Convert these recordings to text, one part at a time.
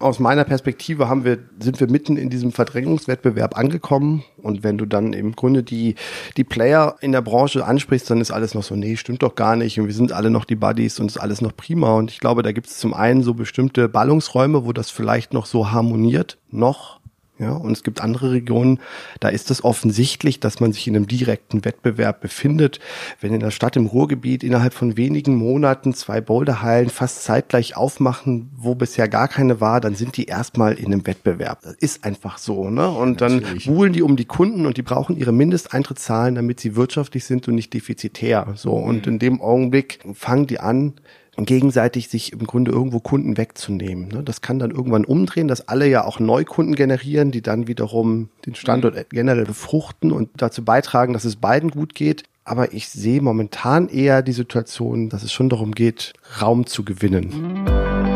aus meiner Perspektive sind wir mitten in diesem Verdrängungswettbewerb angekommen. Und wenn du dann im Grunde die Player in der Branche ansprichst, dann ist alles noch so, nee, stimmt doch gar nicht. Und wir sind alle noch die Buddies und ist alles noch prima. Und ich glaube, da gibt es zum einen so bestimmte Ballungsräume, wo das vielleicht noch so harmoniert, ja, und es gibt andere Regionen, da ist es offensichtlich, dass man sich in einem direkten Wettbewerb befindet. Wenn in der Stadt im Ruhrgebiet innerhalb von wenigen Monaten 2 Boulderhallen fast zeitgleich aufmachen, wo bisher gar keine war, dann sind die erstmal in einem Wettbewerb. Das ist einfach so, ne? Und dann buhlen die um die Kunden und die brauchen ihre Mindesteintrittszahlen, damit sie wirtschaftlich sind und nicht defizitär. So, und in dem Augenblick fangen die an, gegenseitig sich im Grunde irgendwo Kunden wegzunehmen. Das kann dann irgendwann umdrehen, dass alle ja auch Neukunden generieren, die dann wiederum den Standort generell befruchten und dazu beitragen, dass es beiden gut geht. Aber ich sehe momentan eher die Situation, dass es schon darum geht, Raum zu gewinnen.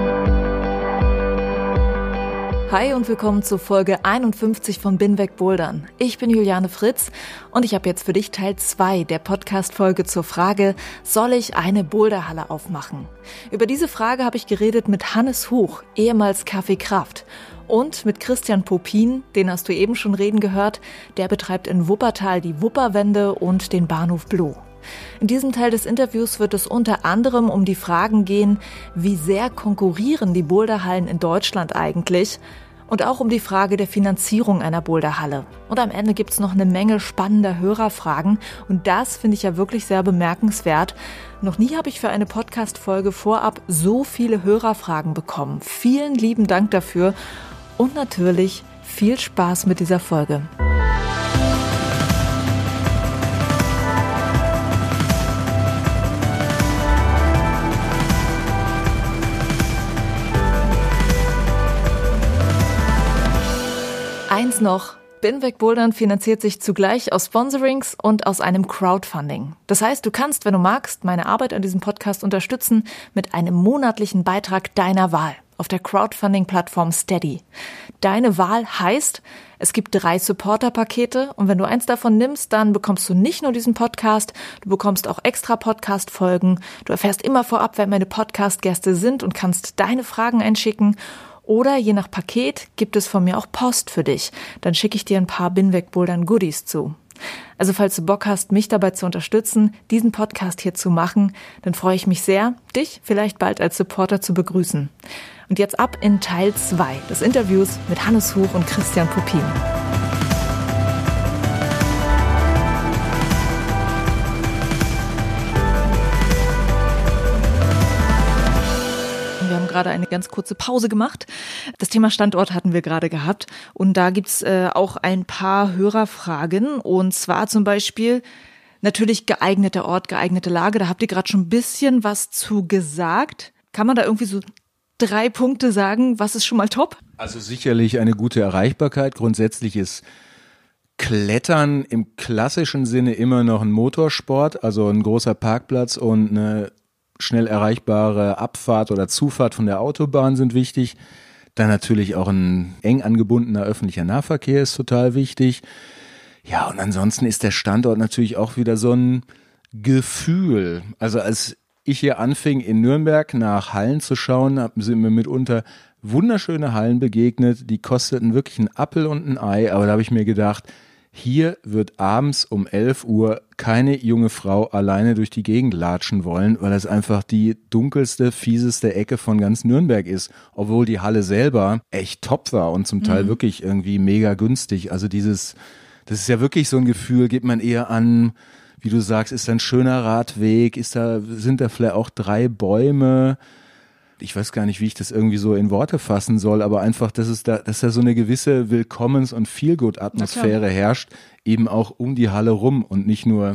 Hi und willkommen zu Folge 51 von Bin weg Bouldern. Ich bin Juliane Fritz und ich habe jetzt für dich Teil 2 der Podcast-Folge zur Frage, soll ich eine Boulderhalle aufmachen? Über diese Frage habe ich geredet mit Hannes Huch, ehemals Café Kraft, und mit Christian Popin, den hast du eben schon reden gehört, der betreibt in Wuppertal die Wupperwände und den Bahnhof Blue. In diesem Teil des Interviews wird es unter anderem um die Fragen gehen, wie sehr konkurrieren die Boulderhallen in Deutschland eigentlich? Und auch um die Frage der Finanzierung einer Boulderhalle. Und am Ende gibt's noch eine Menge spannender Hörerfragen. Und das finde ich ja wirklich sehr bemerkenswert. Noch nie habe ich für eine Podcast-Folge vorab so viele Hörerfragen bekommen. Vielen lieben Dank dafür. Und natürlich viel Spaß mit dieser Folge. Eins noch, Bin weg Bouldern finanziert sich zugleich aus Sponsorings und aus einem Crowdfunding. Das heißt, du kannst, wenn du magst, meine Arbeit an diesem Podcast unterstützen mit einem monatlichen Beitrag deiner Wahl auf der Crowdfunding-Plattform Steady. Deine Wahl heißt, es gibt 3 Supporter-Pakete und wenn du eins davon nimmst, dann bekommst du nicht nur diesen Podcast, du bekommst auch extra Podcast-Folgen, du erfährst immer vorab, wer meine Podcast-Gäste sind und kannst deine Fragen einschicken. Oder je nach Paket gibt es von mir auch Post für dich. Dann schicke ich dir ein paar Bin weg Bouldern Goodies zu. Also falls du Bock hast, mich dabei zu unterstützen, diesen Podcast hier zu machen, dann freue ich mich sehr, dich vielleicht bald als Supporter zu begrüßen. Und jetzt ab in Teil 2 des Interviews mit Hannes Huch und Christian Popin. Wir haben gerade eine ganz kurze Pause gemacht. Das Thema Standort hatten wir gerade gehabt und da gibt's auch ein paar Hörerfragen und zwar zum Beispiel natürlich geeigneter Ort, geeignete Lage. Da habt ihr gerade schon ein bisschen was zu gesagt. Kann man da irgendwie so 3 Punkte sagen, was ist schon mal top? Also sicherlich eine gute Erreichbarkeit. Grundsätzlich ist Klettern im klassischen Sinne immer noch ein Motorsport, also ein großer Parkplatz und eine schnell erreichbare Abfahrt oder Zufahrt von der Autobahn sind wichtig. Dann natürlich auch ein eng angebundener öffentlicher Nahverkehr ist total wichtig. Ja, und ansonsten ist der Standort natürlich auch wieder so ein Gefühl. Also als ich hier anfing in Nürnberg nach Hallen zu schauen, sind mir mitunter wunderschöne Hallen begegnet, die kosteten wirklich einen Appel und ein Ei, aber da habe ich mir gedacht, hier wird abends um 11 Uhr keine junge Frau alleine durch die Gegend latschen wollen, weil das einfach die dunkelste, fieseste Ecke von ganz Nürnberg ist, obwohl die Halle selber echt top war und zum Teil wirklich irgendwie mega günstig. Also das ist ja wirklich so ein Gefühl, gibt man eher an, wie du sagst, ist da ein schöner Radweg, sind da vielleicht auch 3 Bäume. Ich weiß gar nicht, wie ich das irgendwie so in Worte fassen soll, aber einfach, dass da so eine gewisse Willkommens- und Feelgood-Atmosphäre herrscht, eben auch um die Halle rum und nicht nur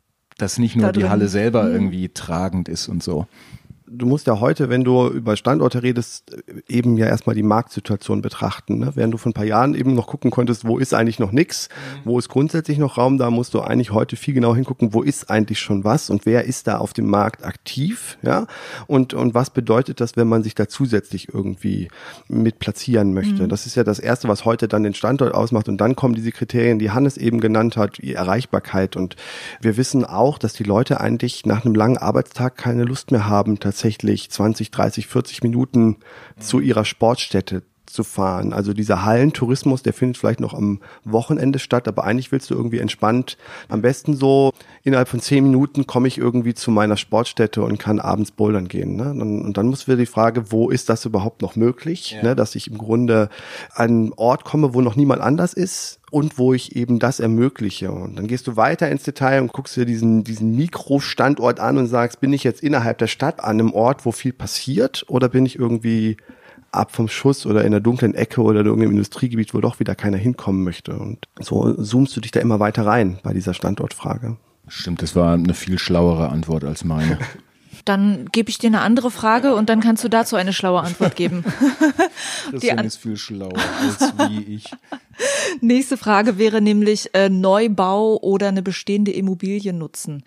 die Halle selber irgendwie tragend ist und so. Du musst ja heute, wenn du über Standorte redest, eben ja erstmal die Marktsituation betrachten. Ne? Während du vor ein paar Jahren eben noch gucken konntest, wo ist eigentlich noch nichts, wo ist grundsätzlich noch Raum, da musst du eigentlich heute viel genau hingucken, wo ist eigentlich schon was und wer ist da auf dem Markt aktiv, ja? Und was bedeutet das, wenn man sich da zusätzlich irgendwie mit platzieren möchte? Das ist ja das Erste, was heute dann den Standort ausmacht und dann kommen diese Kriterien, die Hannes eben genannt hat, wie Erreichbarkeit und wir wissen auch, dass die Leute eigentlich nach einem langen Arbeitstag keine Lust mehr haben, tatsächlich 20, 30, 40 Minuten zu ihrer Sportstätte zu fahren. Also dieser Hallentourismus, der findet vielleicht noch am Wochenende statt, aber eigentlich willst du irgendwie entspannt, am besten so innerhalb von 10 Minuten komme ich irgendwie zu meiner Sportstätte und kann abends bouldern gehen. Ne? Und dann muss wieder die Frage, wo ist das überhaupt noch möglich, ja. Ne? Dass ich im Grunde an einen Ort komme, wo noch niemand anders ist und wo ich eben das ermögliche. Und dann gehst du weiter ins Detail und guckst dir diesen Mikrostandort an und sagst, bin ich jetzt innerhalb der Stadt an einem Ort, wo viel passiert, oder bin ich irgendwie ab vom Schuss oder in der dunklen Ecke oder in irgendeinem Industriegebiet, wo doch wieder keiner hinkommen möchte. Und so zoomst du dich da immer weiter rein bei dieser Standortfrage. Stimmt, das war eine viel schlauere Antwort als meine. Dann gebe ich dir eine andere Frage und dann kannst du dazu eine schlaue Antwort geben. Christian ist viel schlauer als wie ich. Nächste Frage wäre nämlich Neubau oder eine bestehende Immobilie nutzen.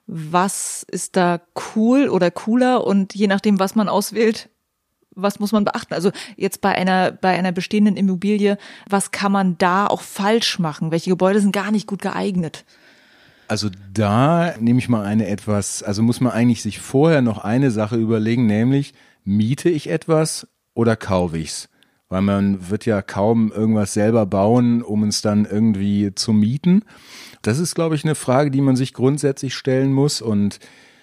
Was ist da cool oder cooler, und je nachdem, was man auswählt, was muss man beachten? Also jetzt bei einer bestehenden Immobilie, was kann man da auch falsch machen? Welche Gebäude sind gar nicht gut geeignet? Also da nehme ich mal also muss man eigentlich sich vorher noch eine Sache überlegen, nämlich miete ich etwas oder kaufe ich's? Weil man wird ja kaum irgendwas selber bauen, um es dann irgendwie zu mieten. Das ist, glaube ich, eine Frage, die man sich grundsätzlich stellen muss, und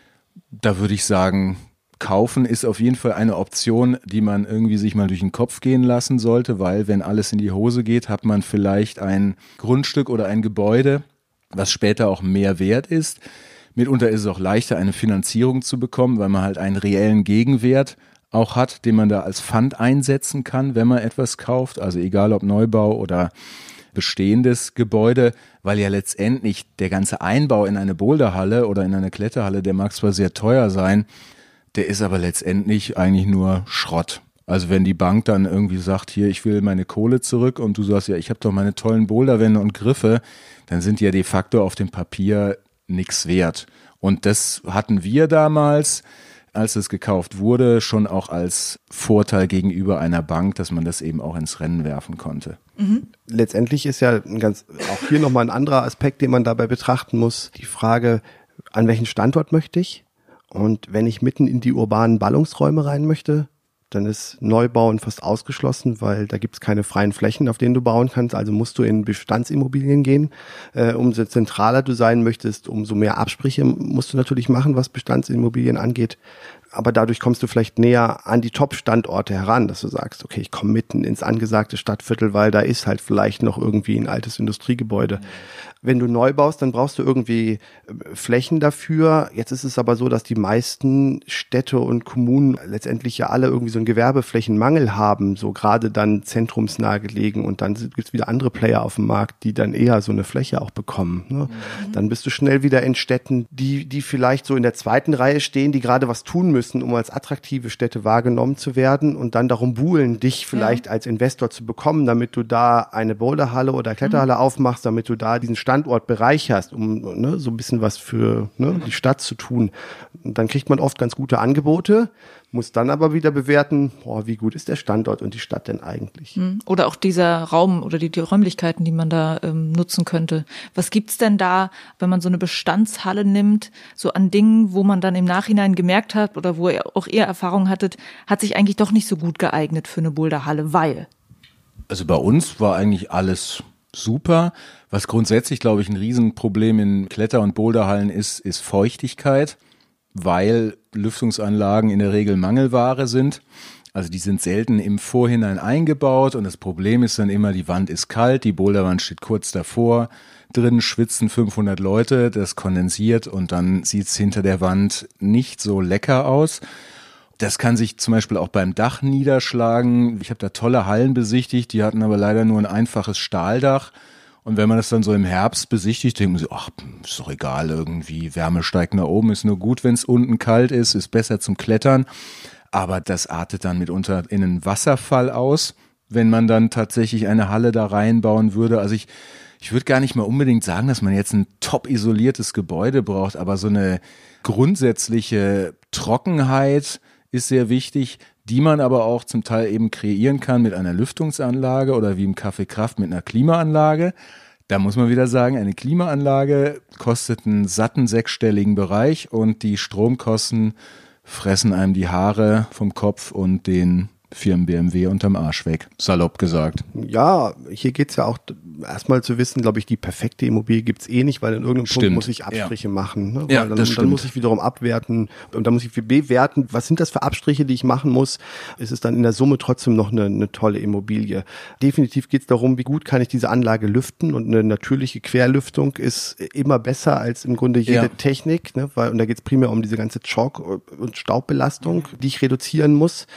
da würde ich sagen, kaufen ist auf jeden Fall eine Option, die man irgendwie sich mal durch den Kopf gehen lassen sollte, weil wenn alles in die Hose geht, hat man vielleicht ein Grundstück oder ein Gebäude, was später auch mehr wert ist. Mitunter ist es auch leichter, eine Finanzierung zu bekommen, weil man halt einen reellen Gegenwert auch hat, den man da als Pfand einsetzen kann, wenn man etwas kauft. Also egal ob Neubau oder bestehendes Gebäude, weil ja letztendlich der ganze Einbau in eine Boulderhalle oder in eine Kletterhalle, der mag zwar sehr teuer sein, der ist aber letztendlich eigentlich nur Schrott. Also wenn die Bank dann irgendwie sagt, hier, ich will meine Kohle zurück, und du sagst, ja, ich habe doch meine tollen Boulderwände und Griffe, dann sind die ja de facto auf dem Papier nichts wert. Und das hatten wir damals, als es gekauft wurde, schon auch als Vorteil gegenüber einer Bank, dass man das eben auch ins Rennen werfen konnte. Mhm. Letztendlich ist ja auch hier nochmal ein anderer Aspekt, den man dabei betrachten muss, die Frage, an welchen Standort möchte ich? Und wenn ich mitten in die urbanen Ballungsräume rein möchte, dann ist Neubauen fast ausgeschlossen, weil da gibt es keine freien Flächen, auf denen du bauen kannst. Also musst du in Bestandsimmobilien gehen. Umso zentraler du sein möchtest, umso mehr Absprüche musst du natürlich machen, was Bestandsimmobilien angeht. Aber dadurch kommst du vielleicht näher an die Top-Standorte heran, dass du sagst, okay, ich komme mitten ins angesagte Stadtviertel, weil da ist halt vielleicht noch irgendwie ein altes Industriegebäude. Wenn du neu baust, dann brauchst du irgendwie Flächen dafür. Jetzt ist es aber so, dass die meisten Städte und Kommunen letztendlich ja alle irgendwie so einen Gewerbeflächenmangel haben, so gerade dann zentrumsnah gelegen. Und dann gibt es wieder andere Player auf dem Markt, die dann eher so eine Fläche auch bekommen. Ne? Mhm. Dann bist du schnell wieder in Städten, die vielleicht so in der zweiten Reihe stehen, die gerade was tun müssen, um als attraktive Städte wahrgenommen zu werden, und dann darum buhlen, dich vielleicht als Investor zu bekommen, damit du da eine Boulderhalle oder Kletterhalle aufmachst, damit du da diesen Standort bereicherst, um so ein bisschen was für die Stadt zu tun. Und dann kriegt man oft ganz gute Angebote, muss dann aber wieder bewerten, wie gut ist der Standort und die Stadt denn eigentlich. Oder auch dieser Raum oder die Räumlichkeiten, die man da nutzen könnte. Was gibt's denn da, wenn man so eine Bestandshalle nimmt, so an Dingen, wo man dann im Nachhinein gemerkt hat oder wo ihr auch eher Erfahrung hattet, hat sich eigentlich doch nicht so gut geeignet für eine Boulderhalle, weil? Also bei uns war eigentlich alles super. Was grundsätzlich, glaube ich, ein Riesenproblem in Kletter- und Boulderhallen ist Feuchtigkeit, weil Lüftungsanlagen in der Regel Mangelware sind. Also die sind selten im Vorhinein eingebaut, und das Problem ist dann immer, die Wand ist kalt, die Boulderwand steht kurz davor, drin schwitzen 500 Leute, das kondensiert und dann sieht es hinter der Wand nicht so lecker aus. Das kann sich zum Beispiel auch beim Dach niederschlagen. Ich habe da tolle Hallen besichtigt, die hatten aber leider nur ein einfaches Stahldach. Und wenn man das dann so im Herbst besichtigt, denkt man sich, ach, ist doch egal, irgendwie Wärme steigt nach oben, ist nur gut, wenn es unten kalt ist besser zum Klettern. Aber das artet dann mitunter in einen Wasserfall aus, wenn man dann tatsächlich eine Halle da reinbauen würde. Also ich würde gar nicht mal unbedingt sagen, dass man jetzt ein top isoliertes Gebäude braucht, aber so eine grundsätzliche Trockenheit ist sehr wichtig, die man aber auch zum Teil eben kreieren kann mit einer Lüftungsanlage oder wie im Café Kraft mit einer Klimaanlage. Da muss man wieder sagen, eine Klimaanlage kostet einen satten 6-stelligen Bereich und die Stromkosten fressen einem die Haare vom Kopf und den Firmen BMW unterm Arsch weg, salopp gesagt. Ja, hier geht's ja auch erstmal zu wissen, glaube ich, die perfekte Immobilie gibt's nicht, weil in irgendeinem Punkt muss ich Abstriche machen. Ne? Ja, weil dann muss ich wiederum abwerten und dann muss ich bewerten, was sind das für Abstriche, die ich machen muss. Es ist dann in der Summe trotzdem noch eine tolle Immobilie. Definitiv geht's darum, wie gut kann ich diese Anlage lüften, und eine natürliche Querlüftung ist immer besser als im Grunde jede Technik, ne? Und da geht's primär um diese ganze Chalk- und Staubbelastung, die ich reduzieren muss.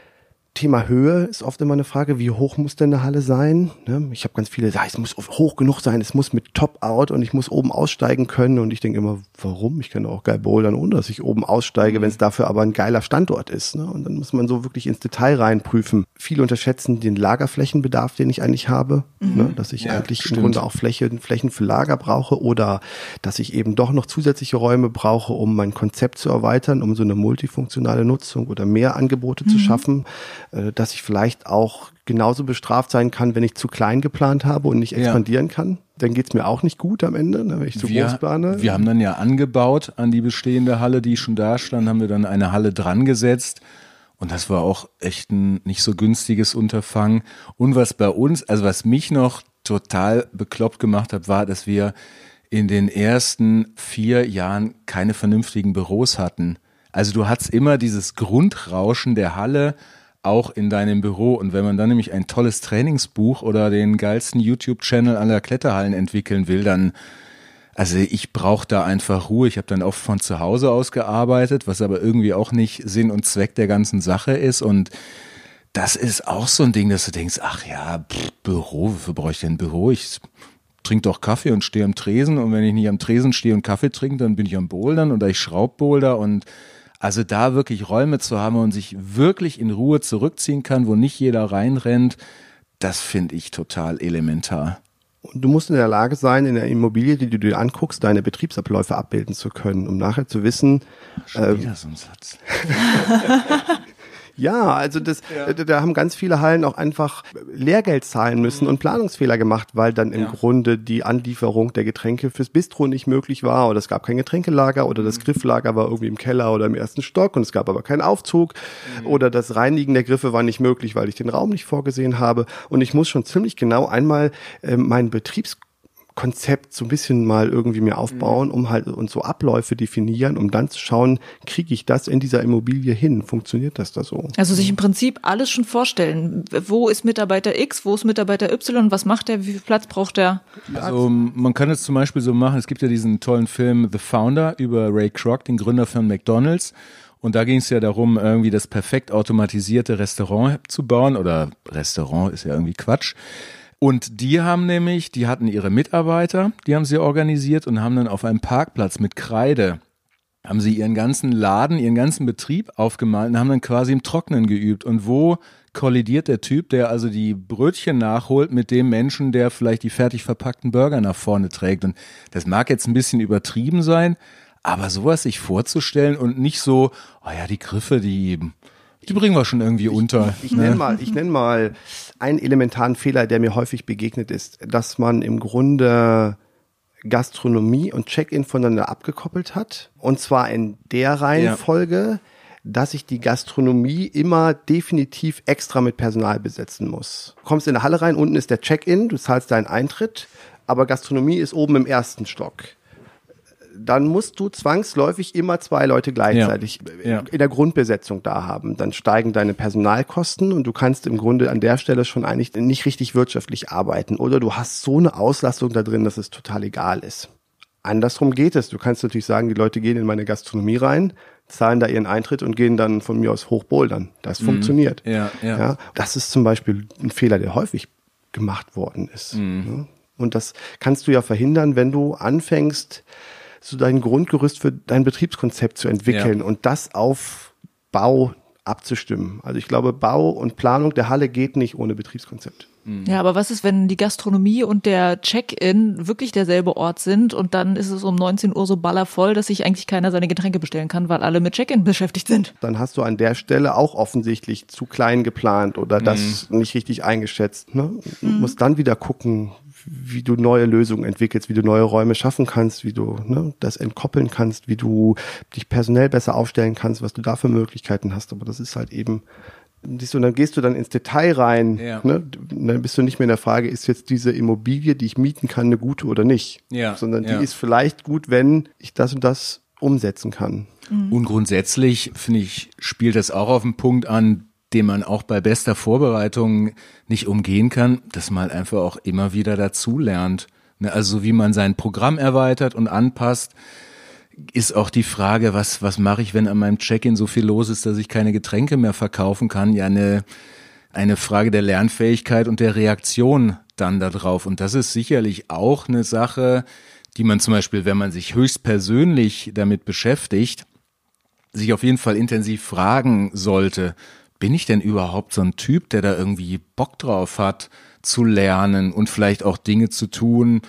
Thema Höhe ist oft immer eine Frage, wie hoch muss denn eine Halle sein? Ich habe ganz viele, es muss hoch genug sein, es muss mit Top-Out und ich muss oben aussteigen können, und ich denke immer, warum? Ich kann auch geil bouldern, ohne dass ich oben aussteige, wenn es dafür aber ein geiler Standort ist. Und dann muss man so wirklich ins Detail reinprüfen. Viele unterschätzen den Lagerflächenbedarf, den ich eigentlich habe, dass ich eigentlich im Grunde auch Flächen für Lager brauche, oder dass ich eben doch noch zusätzliche Räume brauche, um mein Konzept zu erweitern, um so eine multifunktionale Nutzung oder mehr Angebote zu schaffen. Dass ich vielleicht auch genauso bestraft sein kann, wenn ich zu klein geplant habe und nicht expandieren kann. Dann geht's mir auch nicht gut am Ende, wenn ich zu groß plane. Wir haben dann ja angebaut an die bestehende Halle, die schon da stand, haben wir dann eine Halle dran gesetzt. Und das war auch echt ein nicht so günstiges Unterfangen. Und was bei uns, also was mich noch total bekloppt gemacht hat, war, dass wir in den ersten 4 Jahren keine vernünftigen Büros hatten. Also du hattest immer dieses Grundrauschen der Halle auch in deinem Büro. Und wenn man dann nämlich ein tolles Trainingsbuch oder den geilsten YouTube-Channel aller Kletterhallen entwickeln will, dann, also ich brauche da einfach Ruhe. Ich habe dann oft von zu Hause aus gearbeitet, was aber irgendwie auch nicht Sinn und Zweck der ganzen Sache ist. Und das ist auch so ein Ding, dass du denkst, ach ja, Büro, wofür brauche ich denn ein Büro? Ich trinke doch Kaffee und stehe am Tresen. Und wenn ich nicht am Tresen stehe und Kaffee trinke, dann bin ich am Bouldern oder ich Schraubboulder. Und also da wirklich Räume zu haben und sich wirklich in Ruhe zurückziehen kann, wo nicht jeder reinrennt, das finde ich total elementar. Und du musst in der Lage sein, in der Immobilie, die du dir anguckst, deine Betriebsabläufe abbilden zu können, um nachher zu wissen. Schon wieder so ein Satz. Ja, also da haben ganz viele Hallen auch einfach Lehrgeld zahlen müssen und Planungsfehler gemacht, weil dann im Grunde die Anlieferung der Getränke fürs Bistro nicht möglich war, oder es gab kein Getränkelager, oder das Grifflager war irgendwie im Keller oder im ersten Stock und es gab aber keinen Aufzug, oder das Reinigen der Griffe war nicht möglich, weil ich den Raum nicht vorgesehen habe, und ich muss schon ziemlich genau einmal meinen Betriebskonzept so ein bisschen mal irgendwie mir aufbauen, um halt und so Abläufe definieren, um dann zu schauen, kriege ich das in dieser Immobilie hin? Funktioniert das da so? Also sich im Prinzip alles schon vorstellen. Wo ist Mitarbeiter X, wo ist Mitarbeiter Y, was macht der, wie viel Platz braucht der? Also man kann es zum Beispiel so machen, es gibt ja diesen tollen Film The Founder über Ray Kroc, den Gründer von McDonald's. Und da ging es ja darum, irgendwie das perfekt automatisierte Restaurant zu bauen, oder Restaurant ist ja irgendwie Quatsch. Und die hatten ihre Mitarbeiter, die haben sie organisiert und haben dann auf einem Parkplatz mit Kreide, haben sie ihren ganzen Laden, ihren ganzen Betrieb aufgemalt und haben dann quasi im Trocknen geübt. Und wo kollidiert der Typ, der also die Brötchen nachholt, mit dem Menschen, der vielleicht die fertig verpackten Burger nach vorne trägt? Und das mag jetzt ein bisschen übertrieben sein, aber sowas sich vorzustellen und nicht so, oh ja, die Griffe, die bringen wir schon irgendwie unter. Ich nenne mal einen elementaren Fehler, der mir häufig begegnet ist, dass man im Grunde Gastronomie und Check-in voneinander abgekoppelt hat. Und zwar in der Reihenfolge, dass ich die Gastronomie immer definitiv extra mit Personal besetzen muss. Du kommst in eine Halle rein, unten ist der Check-in, du zahlst deinen Eintritt, aber Gastronomie ist oben im ersten Stock. Dann musst du zwangsläufig immer 2 Leute gleichzeitig in der Grundbesetzung da haben. Dann steigen deine Personalkosten und du kannst im Grunde an der Stelle schon eigentlich nicht richtig wirtschaftlich arbeiten. Oder du hast so eine Auslastung da drin, dass es total egal ist. Andersrum geht es. Du kannst natürlich sagen, die Leute gehen in meine Gastronomie rein, zahlen da ihren Eintritt und gehen dann von mir aus hochbouldern. Das funktioniert. Ja, das ist zum Beispiel ein Fehler, der häufig gemacht worden ist. Und das kannst du ja verhindern, wenn du anfängst, so dein Grundgerüst für dein Betriebskonzept zu entwickeln und das auf Bau abzustimmen. Also ich glaube, Bau und Planung der Halle geht nicht ohne Betriebskonzept. Ja, aber was ist, wenn die Gastronomie und der Check-in wirklich derselbe Ort sind und dann ist es um 19 Uhr so ballervoll, dass sich eigentlich keiner seine Getränke bestellen kann, weil alle mit Check-in beschäftigt sind? Dann hast du an der Stelle auch offensichtlich zu klein geplant oder das nicht richtig eingeschätzt. Ne? Du musst dann wieder gucken, wie du neue Lösungen entwickelst, wie du neue Räume schaffen kannst, wie du das entkoppeln kannst, wie du dich personell besser aufstellen kannst, was du da für Möglichkeiten hast. Aber das ist halt eben Siehst du, und dann gehst du dann ins Detail rein. Ja. Ne? Dann bist du nicht mehr in der Frage, ist jetzt diese Immobilie, die ich mieten kann, eine gute oder nicht? Ja. Sondern die ist vielleicht gut, wenn ich das und das umsetzen kann. Und grundsätzlich, finde ich, spielt das auch auf den Punkt an, den man auch bei bester Vorbereitung nicht umgehen kann, dass man einfach auch immer wieder dazu lernt. Ne? Also wie man sein Programm erweitert und anpasst, ist auch die Frage, was mache ich, wenn an meinem Check-in so viel los ist, dass ich keine Getränke mehr verkaufen kann? Ja, eine Frage der Lernfähigkeit und der Reaktion dann darauf. Und das ist sicherlich auch eine Sache, die man zum Beispiel, wenn man sich höchstpersönlich damit beschäftigt, sich auf jeden Fall intensiv fragen sollte, bin ich denn überhaupt so ein Typ, der da irgendwie Bock drauf hat, zu lernen und vielleicht auch Dinge zu tun,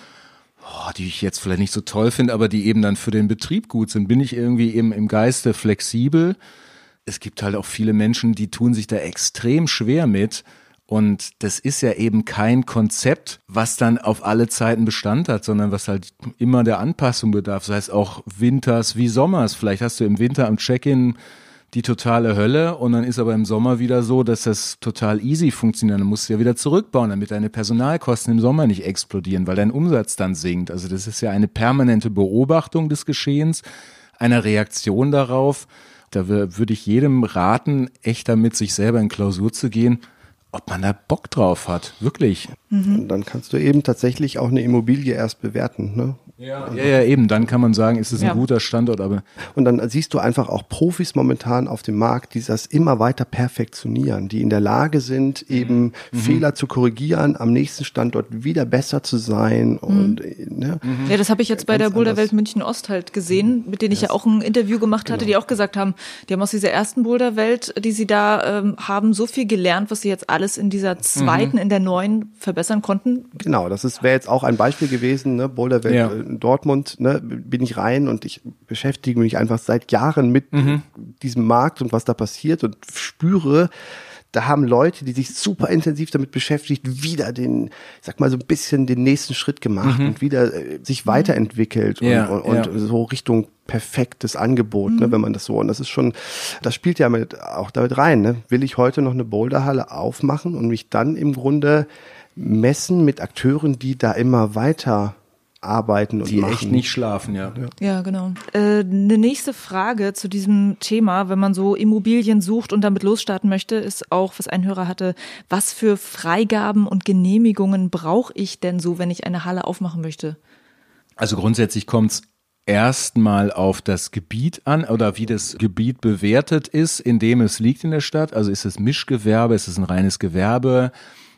die ich jetzt vielleicht nicht so toll finde, aber die eben dann für den Betrieb gut sind? Bin ich irgendwie eben im Geiste flexibel? Es gibt halt auch viele Menschen, die tun sich da extrem schwer mit. Und das ist ja eben kein Konzept, was dann auf alle Zeiten Bestand hat, sondern was halt immer der Anpassung bedarf. Das heißt auch Winters wie Sommers. Vielleicht hast du im Winter am Check-in die totale Hölle und dann ist aber im Sommer wieder so, dass das total easy funktioniert. Dann musst du ja wieder zurückbauen, damit deine Personalkosten im Sommer nicht explodieren, weil dein Umsatz dann sinkt. Also das ist ja eine permanente Beobachtung des Geschehens, einer Reaktion darauf. Da würde ich jedem raten, echt damit sich selber in Klausur zu gehen, ob man da Bock drauf hat, wirklich. Und dann kannst du eben tatsächlich auch eine Immobilie erst bewerten, ne? Ja, eben, dann kann man sagen, ist es ein guter Standort, aber. Und dann siehst du einfach auch Profis momentan auf dem Markt, die das immer weiter perfektionieren, die in der Lage sind, eben Fehler zu korrigieren, am nächsten Standort wieder besser zu sein und, ne? Ja, das habe ich jetzt bei der Boulderwelt München Ost halt gesehen, mit denen ich ja auch ein Interview gemacht hatte, die auch gesagt haben, die haben aus dieser ersten Boulderwelt, die sie da haben, so viel gelernt, was sie jetzt alles in dieser zweiten, in der neuen verbessern konnten. Genau, wäre jetzt auch ein Beispiel gewesen, ne? Boulderwelt in Dortmund, ne, bin ich rein und ich beschäftige mich einfach seit Jahren mit diesem Markt und was da passiert und spüre, da haben Leute, die sich super intensiv damit beschäftigt, wieder ich sag mal so ein bisschen den nächsten Schritt gemacht und wieder sich weiterentwickelt und so Richtung perfektes Angebot, ne, wenn man das so, und das spielt ja auch damit rein, ne? Will ich heute noch eine Boulderhalle aufmachen und mich dann im Grunde messen mit Akteuren, die da immer weiter arbeiten und die machen. echt nicht schlafen, ja. Ja, genau. Eine nächste Frage zu diesem Thema, wenn man so Immobilien sucht und damit losstarten möchte, ist auch, was ein Hörer hatte, was für Freigaben und Genehmigungen brauche ich denn so, wenn ich eine Halle aufmachen möchte? Also grundsätzlich kommt es erstmal auf das Gebiet an oder wie das Gebiet bewertet ist, in dem es liegt in der Stadt. Also ist es Mischgewerbe, ist es ein reines Gewerbegebiet?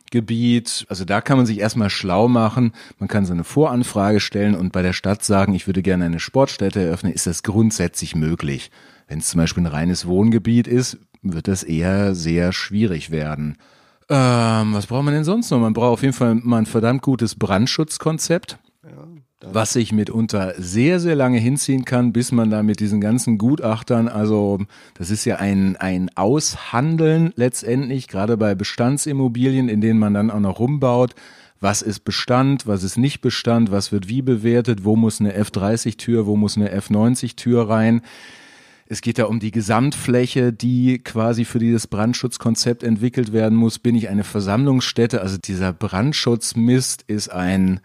Also da kann man sich erstmal schlau machen. Man kann so eine Voranfrage stellen und bei der Stadt sagen, ich würde gerne eine Sportstätte eröffnen. Ist das grundsätzlich möglich? Wenn es zum Beispiel ein reines Wohngebiet ist, wird das eher sehr schwierig werden. Was braucht man denn sonst noch? Man braucht auf jeden Fall mal ein verdammt gutes Brandschutzkonzept. Was sich mitunter sehr, sehr lange hinziehen kann, bis man da mit diesen ganzen Gutachtern, also das ist ja ein Aushandeln letztendlich, gerade bei Bestandsimmobilien, in denen man dann auch noch rumbaut. Was ist Bestand, was ist nicht Bestand, was wird wie bewertet, wo muss eine F30-Tür, wo muss eine F90-Tür rein. Es geht da um die Gesamtfläche, die quasi für dieses Brandschutzkonzept entwickelt werden muss. Bin ich eine Versammlungsstätte? Also dieser Brandschutzmist ist ein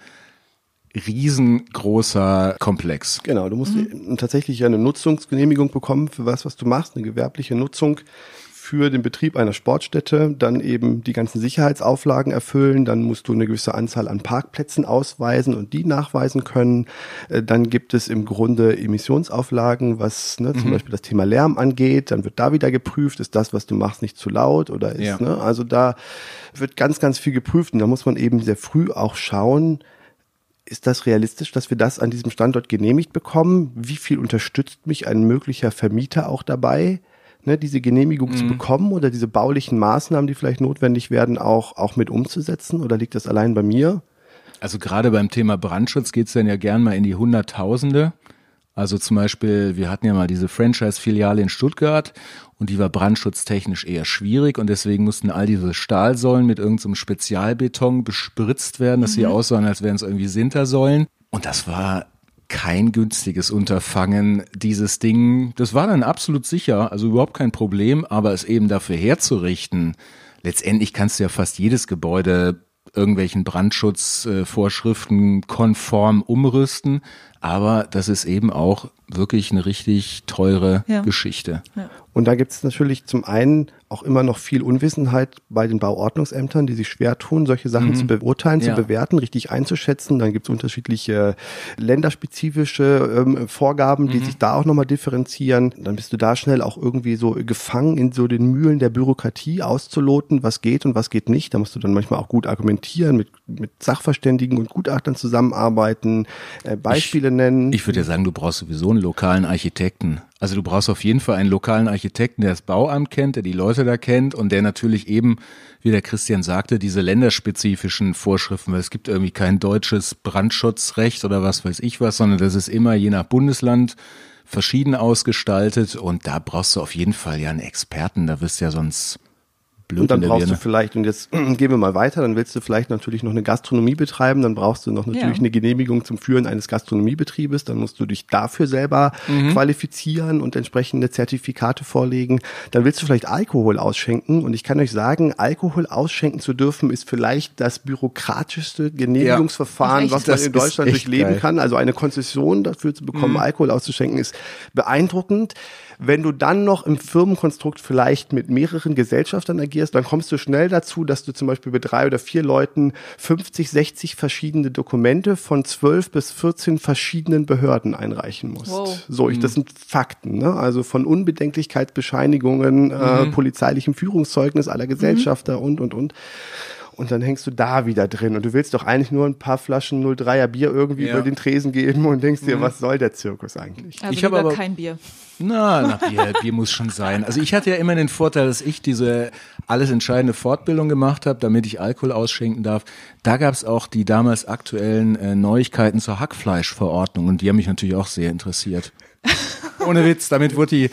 riesengroßer Komplex. Genau, du musst tatsächlich eine Nutzungsgenehmigung bekommen für was du machst, eine gewerbliche Nutzung für den Betrieb einer Sportstätte, dann eben die ganzen Sicherheitsauflagen erfüllen, dann musst du eine gewisse Anzahl an Parkplätzen ausweisen und die nachweisen können. Dann gibt es im Grunde Emissionsauflagen, was zum Beispiel das Thema Lärm angeht, dann wird da wieder geprüft, ist das, was du machst, nicht zu laut oder ist, also da wird ganz, ganz viel geprüft und da muss man eben sehr früh auch schauen, ist das realistisch, dass wir das an diesem Standort genehmigt bekommen? Wie viel unterstützt mich ein möglicher Vermieter auch dabei, diese Genehmigung zu bekommen oder diese baulichen Maßnahmen, die vielleicht notwendig werden, auch mit umzusetzen? Oder liegt das allein bei mir? Also gerade beim Thema Brandschutz geht's dann ja gern mal in die Hunderttausende. Also zum Beispiel, wir hatten ja mal diese Franchise-Filiale in Stuttgart und die war brandschutztechnisch eher schwierig und deswegen mussten all diese Stahlsäulen mit irgendeinem Spezialbeton bespritzt werden, dass sie aussahen, als wären es irgendwie Sintersäulen. Und das war kein günstiges Unterfangen, dieses Ding, das war dann absolut sicher, also überhaupt kein Problem, aber es eben dafür herzurichten, letztendlich kannst du ja fast jedes Gebäude irgendwelchen Brandschutzvorschriften konform umrüsten, aber das ist eben auch wirklich eine richtig teure Geschichte. Ja. Und da gibt es natürlich zum einen auch immer noch viel Unwissenheit bei den Bauordnungsämtern, die sich schwer tun, solche Sachen zu beurteilen, zu bewerten, richtig einzuschätzen. Dann gibt es unterschiedliche länderspezifische Vorgaben, die sich da auch nochmal differenzieren. Dann bist du da schnell auch irgendwie so gefangen in so den Mühlen der Bürokratie auszuloten, was geht und was geht nicht. Da musst du dann manchmal auch gut argumentieren, mit Sachverständigen und Gutachtern zusammenarbeiten, Beispiele nennen. Ich würde ja sagen, du brauchst sowieso einen lokalen Architekten. Also du brauchst auf jeden Fall einen lokalen Architekten, der das Bauamt kennt, der die Leute da kennt und der natürlich eben, wie der Christian sagte, diese länderspezifischen Vorschriften, weil es gibt irgendwie kein deutsches Brandschutzrecht oder was weiß ich was, sondern das ist immer je nach Bundesland verschieden ausgestaltet und da brauchst du auf jeden Fall ja einen Experten, da wirst du ja sonst blöd. Und dann brauchst du vielleicht, und jetzt gehen wir mal weiter, dann willst du vielleicht natürlich noch eine Gastronomie betreiben, dann brauchst du noch natürlich eine Genehmigung zum Führen eines Gastronomiebetriebes, dann musst du dich dafür selber qualifizieren und entsprechende Zertifikate vorlegen. Dann willst du vielleicht Alkohol ausschenken und ich kann euch sagen, Alkohol ausschenken zu dürfen ist vielleicht das bürokratischste Genehmigungsverfahren, was man in Deutschland durchleben kann. Also eine Konzession dafür zu bekommen, Alkohol auszuschenken, ist beeindruckend. Wenn du dann noch im Firmenkonstrukt vielleicht mit mehreren Gesellschaftern agierst, dann kommst du schnell dazu, dass du zum Beispiel mit 3 oder 4 Leuten 50, 60 verschiedene Dokumente von 12 bis 14 verschiedenen Behörden einreichen musst. Wow. Das sind Fakten, ne? Also von Unbedenklichkeitsbescheinigungen, polizeilichem Führungszeugnis aller Gesellschafter und. Und dann hängst du da wieder drin und du willst doch eigentlich nur ein paar Flaschen 03er Bier irgendwie über den Tresen geben und denkst dir, was soll der Zirkus eigentlich? Also ich habe aber kein Bier. Bier muss schon sein. Also ich hatte ja immer den Vorteil, dass ich diese alles entscheidende Fortbildung gemacht habe, damit ich Alkohol ausschenken darf. Da gab es auch die damals aktuellen Neuigkeiten zur Hackfleischverordnung und die haben mich natürlich auch sehr interessiert. Ohne Witz, damit wurde die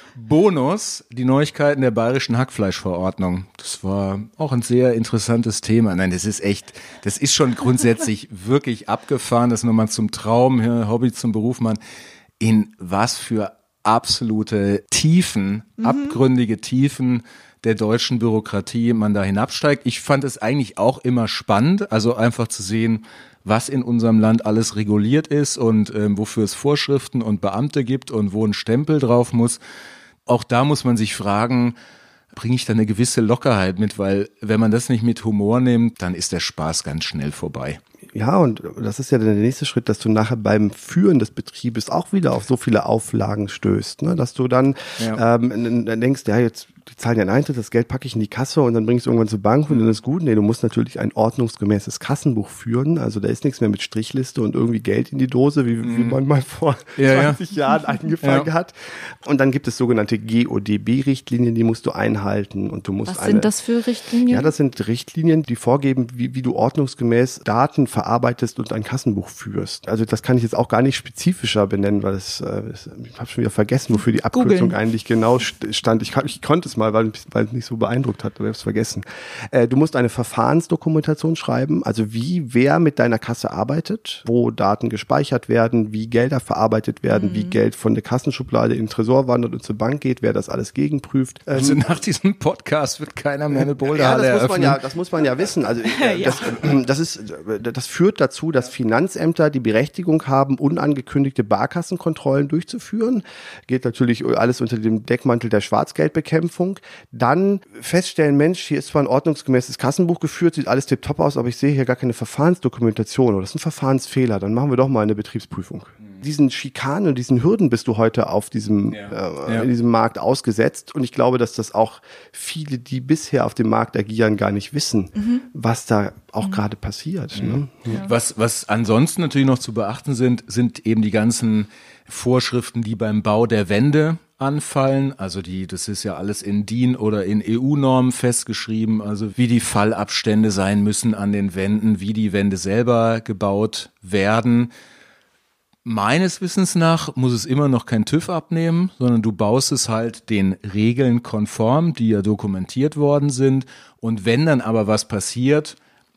die Neuigkeiten der bayerischen Hackfleischverordnung. Das war auch ein sehr interessantes Thema. Nein, das ist schon grundsätzlich wirklich abgefahren, das nur mal zum Traum, Hobby zum Beruf machen. In was für absolute Tiefen, abgründige Tiefen der deutschen Bürokratie man da hinabsteigt. Ich fand es eigentlich auch immer spannend, also einfach zu sehen, was in unserem Land alles reguliert ist und wofür es Vorschriften und Beamte gibt und wo ein Stempel drauf muss. Auch da muss man sich fragen, bringe ich da eine gewisse Lockerheit mit, weil wenn man das nicht mit Humor nimmt, dann ist der Spaß ganz schnell vorbei. Ja, und das ist ja der nächste Schritt, dass du nachher beim Führen des Betriebes auch wieder auf so viele Auflagen stößt, ne? Dass du dann denkst, ja, jetzt die zahlen ja einen Eintritt, das Geld packe ich in die Kasse und dann bringe ich es irgendwann zur Bank und dann ist gut. Nee, du musst natürlich ein ordnungsgemäßes Kassenbuch führen, also da ist nichts mehr mit Strichliste und irgendwie Geld in die Dose, wie man mal vor 20 Jahren angefangen hat. Und dann gibt es sogenannte GODB-Richtlinien, die musst du einhalten und du musst Was sind das für Richtlinien? Ja, das sind Richtlinien, die vorgeben, wie du ordnungsgemäß Daten verarbeitest und ein Kassenbuch führst. Also das kann ich jetzt auch gar nicht spezifischer benennen, weil ich habe schon wieder vergessen, wofür die Abkürzung eigentlich genau stand. Ich konnte es mal, weil es mich so beeindruckt hat, aber ich habe es vergessen. Du musst eine Verfahrensdokumentation schreiben, also wer mit deiner Kasse arbeitet, wo Daten gespeichert werden, wie Gelder verarbeitet werden, wie Geld von der Kassenschublade in den Tresor wandert und zur Bank geht, wer das alles gegenprüft. Also nach diesem Podcast wird keiner mehr eine Boulderhalle eröffnen. Das muss man ja wissen. Also das führt dazu, dass Finanzämter die Berechtigung haben, unangekündigte Barkassenkontrollen durchzuführen. Geht natürlich alles unter dem Deckmantel der Schwarzgeldbekämpfung. Dann feststellen, Mensch, hier ist zwar ein ordnungsgemäßes Kassenbuch geführt, sieht alles tipptopp aus, aber ich sehe hier gar keine Verfahrensdokumentation oder das ist ein Verfahrensfehler, dann machen wir doch mal eine Betriebsprüfung. Diesen Schikanen und diesen Hürden bist du heute auf diesem in diesem Markt ausgesetzt und ich glaube, dass das auch viele, die bisher auf dem Markt agieren, gar nicht wissen, was da auch gerade passiert. Ne? Ja. Was ansonsten natürlich noch zu beachten sind eben die ganzen Vorschriften, die beim Bau der Wände anfallen, also das ist ja alles in DIN oder in EU-Normen festgeschrieben, also wie die Fallabstände sein müssen an den Wänden, wie die Wände selber gebaut werden. Meines Wissens nach muss es immer noch kein TÜV abnehmen, sondern du baust es halt den Regeln konform, die ja dokumentiert worden sind. Und wenn dann aber was passiert,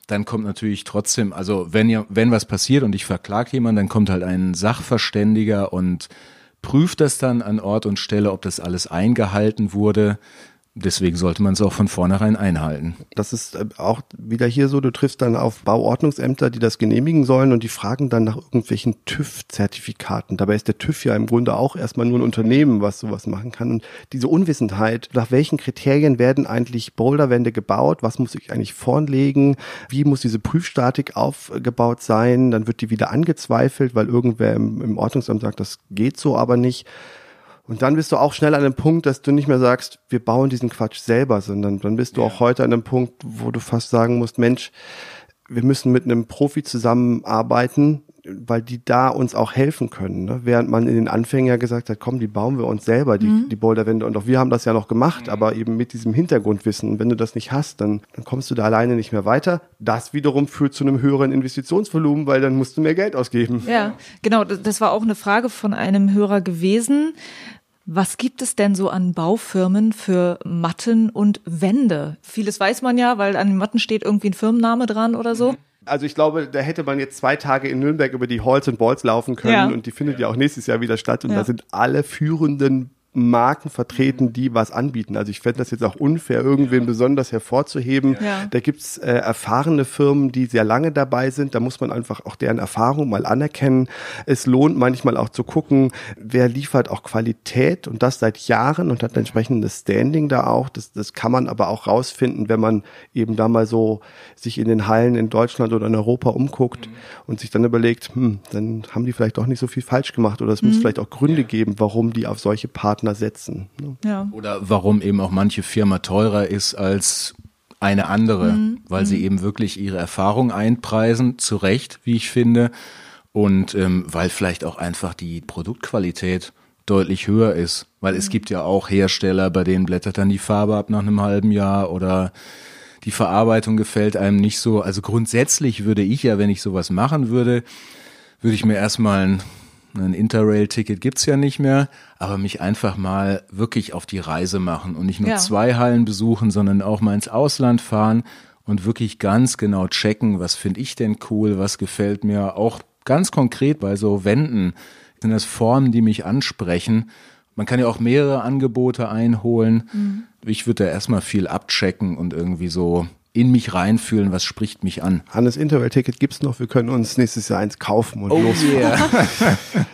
dann kommt natürlich trotzdem, also wenn was passiert und ich verklage jemanden, dann kommt halt ein Sachverständiger und prüft das dann an Ort und Stelle, ob das alles eingehalten wurde. Deswegen sollte man es auch von vornherein einhalten. Das ist auch wieder hier so, du triffst dann auf Bauordnungsämter, die das genehmigen sollen und die fragen dann nach irgendwelchen TÜV-Zertifikaten. Dabei ist der TÜV ja im Grunde auch erstmal nur ein Unternehmen, was sowas machen kann. Und diese Unwissenheit, nach welchen Kriterien werden eigentlich Boulderwände gebaut, was muss ich eigentlich vorlegen, wie muss diese Prüfstatik aufgebaut sein, dann wird die wieder angezweifelt, weil irgendwer im Ordnungsamt sagt, das geht so aber nicht. Und dann bist du auch schnell an einem Punkt, dass du nicht mehr sagst, wir bauen diesen Quatsch selber, sondern dann bist du auch heute an einem Punkt, wo du fast sagen musst, Mensch, wir müssen mit einem Profi zusammenarbeiten, weil die da uns auch helfen können. Ne? Während man in den Anfängen ja gesagt hat, komm, die bauen wir uns selber, die Boulderwände. Und auch wir haben das ja noch gemacht, aber eben mit diesem Hintergrundwissen. Und wenn du das nicht hast, dann kommst du da alleine nicht mehr weiter. Das wiederum führt zu einem höheren Investitionsvolumen, weil dann musst du mehr Geld ausgeben. Ja, genau. Das war auch eine Frage von einem Hörer gewesen. Was gibt es denn so an Baufirmen für Matten und Wände? Vieles weiß man ja, weil an den Matten steht irgendwie ein Firmenname dran oder so. Also ich glaube, da hätte man jetzt 2 Tage in Nürnberg über die Halls and Balls laufen können und die findet ja auch nächstes Jahr wieder statt und da sind alle führenden Marken vertreten, die was anbieten. Also ich fände das jetzt auch unfair, irgendwen besonders hervorzuheben. Ja. Da gibt's erfahrene Firmen, die sehr lange dabei sind. Da muss man einfach auch deren Erfahrung mal anerkennen. Es lohnt manchmal auch zu gucken, wer liefert auch Qualität und das seit Jahren und hat ein entsprechendes Standing da auch. Das kann man aber auch rausfinden, wenn man eben da mal so sich in den Hallen in Deutschland oder in Europa umguckt und sich dann überlegt, dann haben die vielleicht auch nicht so viel falsch gemacht oder es muss vielleicht auch Gründe geben, warum die auf solche Partner setzen. Ja. Oder warum eben auch manche Firma teurer ist als eine andere, weil sie eben wirklich ihre Erfahrung einpreisen, zu Recht, wie ich finde, und weil vielleicht auch einfach die Produktqualität deutlich höher ist, weil es gibt ja auch Hersteller, bei denen blättert dann die Farbe ab nach einem halben Jahr oder die Verarbeitung gefällt einem nicht so. Also grundsätzlich würde ich ja, wenn ich sowas machen würde, würde ich mir erstmal ein Interrail-Ticket gibt's ja nicht mehr, aber mich einfach mal wirklich auf die Reise machen und nicht nur 2 Hallen besuchen, sondern auch mal ins Ausland fahren und wirklich ganz genau checken, was finde ich denn cool, was gefällt mir. Auch ganz konkret bei so Wänden sind das Formen, die mich ansprechen. Man kann ja auch mehrere Angebote einholen. Ich würde da erstmal viel abchecken und irgendwie so in mich reinfühlen, was spricht mich an. Hannes, Interrail-Ticket gibt's noch, wir können uns nächstes Jahr eins kaufen und losfahren. Yeah.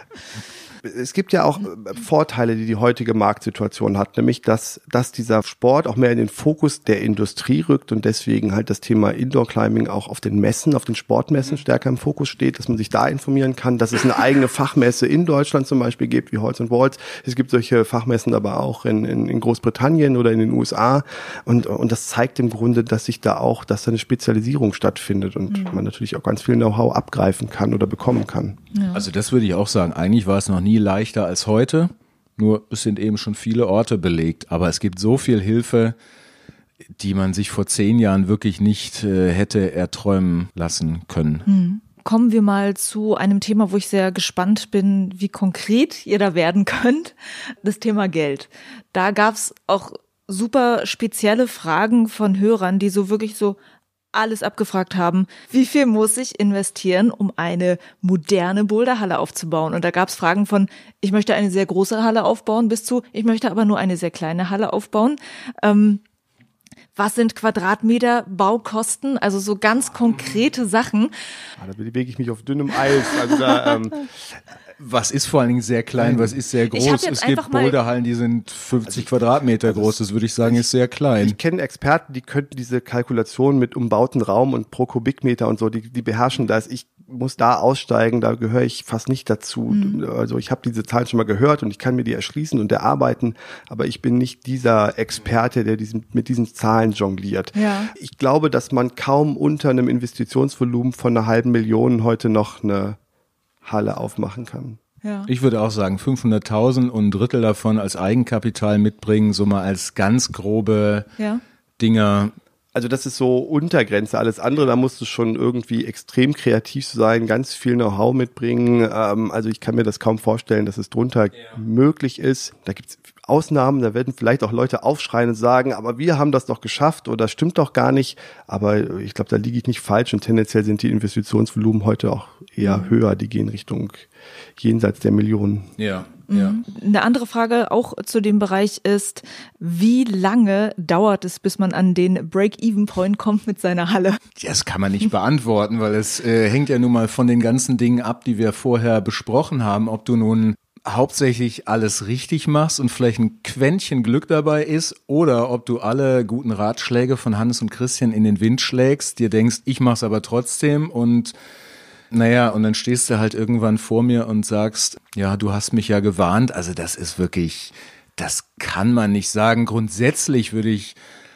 Es gibt ja auch Vorteile, die heutige Marktsituation hat, nämlich dass dieser Sport auch mehr in den Fokus der Industrie rückt und deswegen halt das Thema Indoor-Climbing auch auf den Messen, auf den Sportmessen stärker im Fokus steht, dass man sich da informieren kann, dass es eine eigene Fachmesse in Deutschland zum Beispiel gibt, wie Halls and Balls. Es gibt solche Fachmessen aber auch in Großbritannien oder in den USA und das zeigt im Grunde, dass da eine Spezialisierung stattfindet und man natürlich auch ganz viel Know-how abgreifen kann oder bekommen kann. Ja. Also das würde ich auch sagen. Eigentlich war es noch nie leichter als heute, nur es sind eben schon viele Orte belegt, aber es gibt so viel Hilfe, die man sich vor 10 Jahren wirklich nicht hätte erträumen lassen können. Kommen wir mal zu einem Thema, wo ich sehr gespannt bin, wie konkret ihr da werden könnt, das Thema Geld. Da gab's auch super spezielle Fragen von Hörern, die so wirklich so alles abgefragt haben, wie viel muss ich investieren, um eine moderne Boulderhalle aufzubauen? Und da gab es Fragen von, ich möchte eine sehr große Halle aufbauen, bis zu, ich möchte aber nur eine sehr kleine Halle aufbauen. Was sind Quadratmeter Baukosten? Also so ganz konkrete Sachen. Da bewege ich mich auf dünnem Eis. Also was ist vor allen Dingen sehr klein, was ist sehr groß? Es gibt Boulderhallen, die sind 50 Quadratmeter groß. Das würde ich sagen, ist sehr klein. Ich kenne Experten, die könnten diese Kalkulation mit umbauten Raum und pro Kubikmeter und so, die beherrschen das. Ich muss da aussteigen, da gehöre ich fast nicht dazu. Also ich habe diese Zahlen schon mal gehört und ich kann mir die erschließen und erarbeiten, aber ich bin nicht dieser Experte, der mit diesen Zahlen jongliert. Ja. Ich glaube, dass man kaum unter einem Investitionsvolumen von 500.000 heute noch eine Halle aufmachen kann. Ja. Ich würde auch sagen 500.000 und ein Drittel davon als Eigenkapital mitbringen, so mal als ganz grobe Dinger. Also das ist so Untergrenze. Alles andere, da musst du schon irgendwie extrem kreativ sein, ganz viel Know-how mitbringen. Also ich kann mir das kaum vorstellen, dass es drunter möglich ist. Da gibt's Ausnahmen, da werden vielleicht auch Leute aufschreien und sagen, aber wir haben das doch geschafft oder das stimmt doch gar nicht. Aber ich glaube, da liege ich nicht falsch und tendenziell sind die Investitionsvolumen heute auch eher höher. Die gehen Richtung jenseits der Millionen. Ja. Eine andere Frage auch zu dem Bereich ist, wie lange dauert es, bis man an den Break-Even-Point kommt mit seiner Halle? Das kann man nicht beantworten, weil es hängt ja nun mal von den ganzen Dingen ab, die wir vorher besprochen haben, ob du nun hauptsächlich alles richtig machst und vielleicht ein Quäntchen Glück dabei ist oder ob du alle guten Ratschläge von Hannes und Christian in den Wind schlägst, dir denkst, ich mach's aber trotzdem und naja, und dann stehst du halt irgendwann vor mir und sagst, ja, du hast mich ja gewarnt. Also das ist wirklich, das kann man nicht sagen. Grundsätzlich würde ich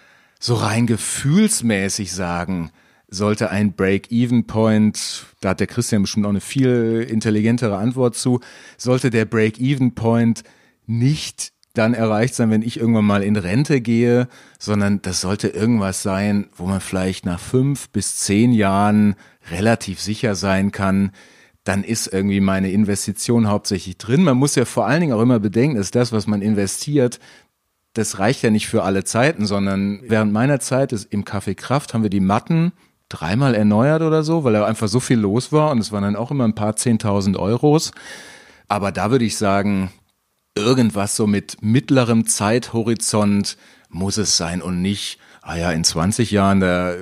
so rein gefühlsmäßig sagen, sollte ein Break-Even-Point, da hat der Christian bestimmt auch eine viel intelligentere Antwort zu, sollte der Break-Even-Point nicht dann erreicht sein, wenn ich irgendwann mal in Rente gehe, sondern das sollte irgendwas sein, wo man vielleicht nach 5 bis 10 Jahren relativ sicher sein kann, dann ist irgendwie meine Investition hauptsächlich drin. Man muss ja vor allen Dingen auch immer bedenken, dass das, was man investiert, das reicht ja nicht für alle Zeiten, sondern während meiner Zeit im Café Kraft haben wir die Matten 3-mal erneuert oder so, weil da einfach so viel los war und es waren dann auch immer ein paar 10.000 Euros. Aber da würde ich sagen, irgendwas so mit mittlerem Zeithorizont muss es sein und nicht, in 20 Jahren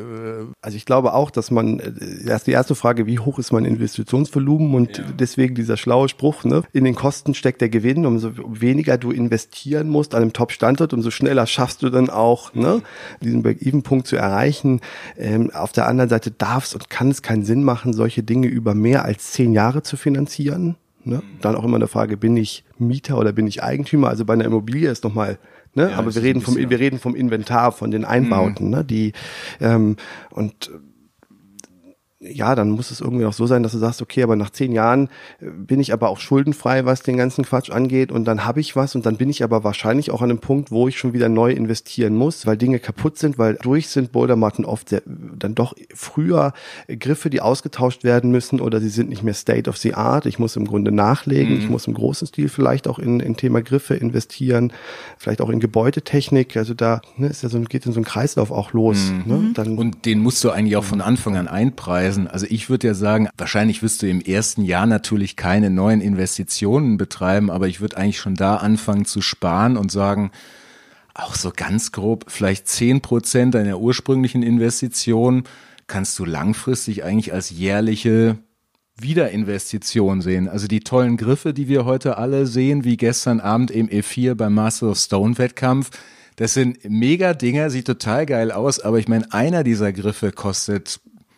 Also ich glaube auch, dass man, erst die erste Frage, wie hoch ist mein Investitionsvolumen und deswegen dieser schlaue Spruch, ne? In den Kosten steckt der Gewinn, umso weniger du investieren musst an einem Top-Standort, umso schneller schaffst du dann auch, ne, diesen Break-Even-Punkt zu erreichen. Auf der anderen Seite darf es und kann es keinen Sinn machen, solche Dinge über mehr als 10 Jahre zu finanzieren. Ne? Dann auch immer eine Frage, bin ich Mieter oder bin ich Eigentümer? Also bei einer Immobilie ist nochmal, ne? Ja, aber wir reden vom Inventar, von den Einbauten, ne? Die ja, dann muss es irgendwie auch so sein, dass du sagst, okay, aber nach 10 Jahren bin ich aber auch schuldenfrei, was den ganzen Quatsch angeht und dann habe ich was und dann bin ich aber wahrscheinlich auch an einem Punkt, wo ich schon wieder neu investieren muss, weil Dinge kaputt sind, weil durch sind Bouldermatten oft dann doch früher Griffe, die ausgetauscht werden müssen oder sie sind nicht mehr State of the Art. Ich muss im Grunde nachlegen, ich muss im großen Stil vielleicht auch in Thema Griffe investieren, vielleicht auch in Gebäudetechnik, also da ist ja geht in so ein Kreislauf auch los. Ne? Und den musst du eigentlich auch von Anfang an einpreisen. Also ich würde ja sagen, wahrscheinlich wirst du im ersten Jahr natürlich keine neuen Investitionen betreiben, aber ich würde eigentlich schon da anfangen zu sparen und sagen, auch so ganz grob, vielleicht 10% deiner ursprünglichen Investition kannst du langfristig eigentlich als jährliche Wiederinvestition sehen. Also die tollen Griffe, die wir heute alle sehen, wie gestern Abend im E4 beim Master of Stone Wettkampf, das sind mega Dinger, sieht total geil aus, aber ich meine, einer dieser Griffe kostet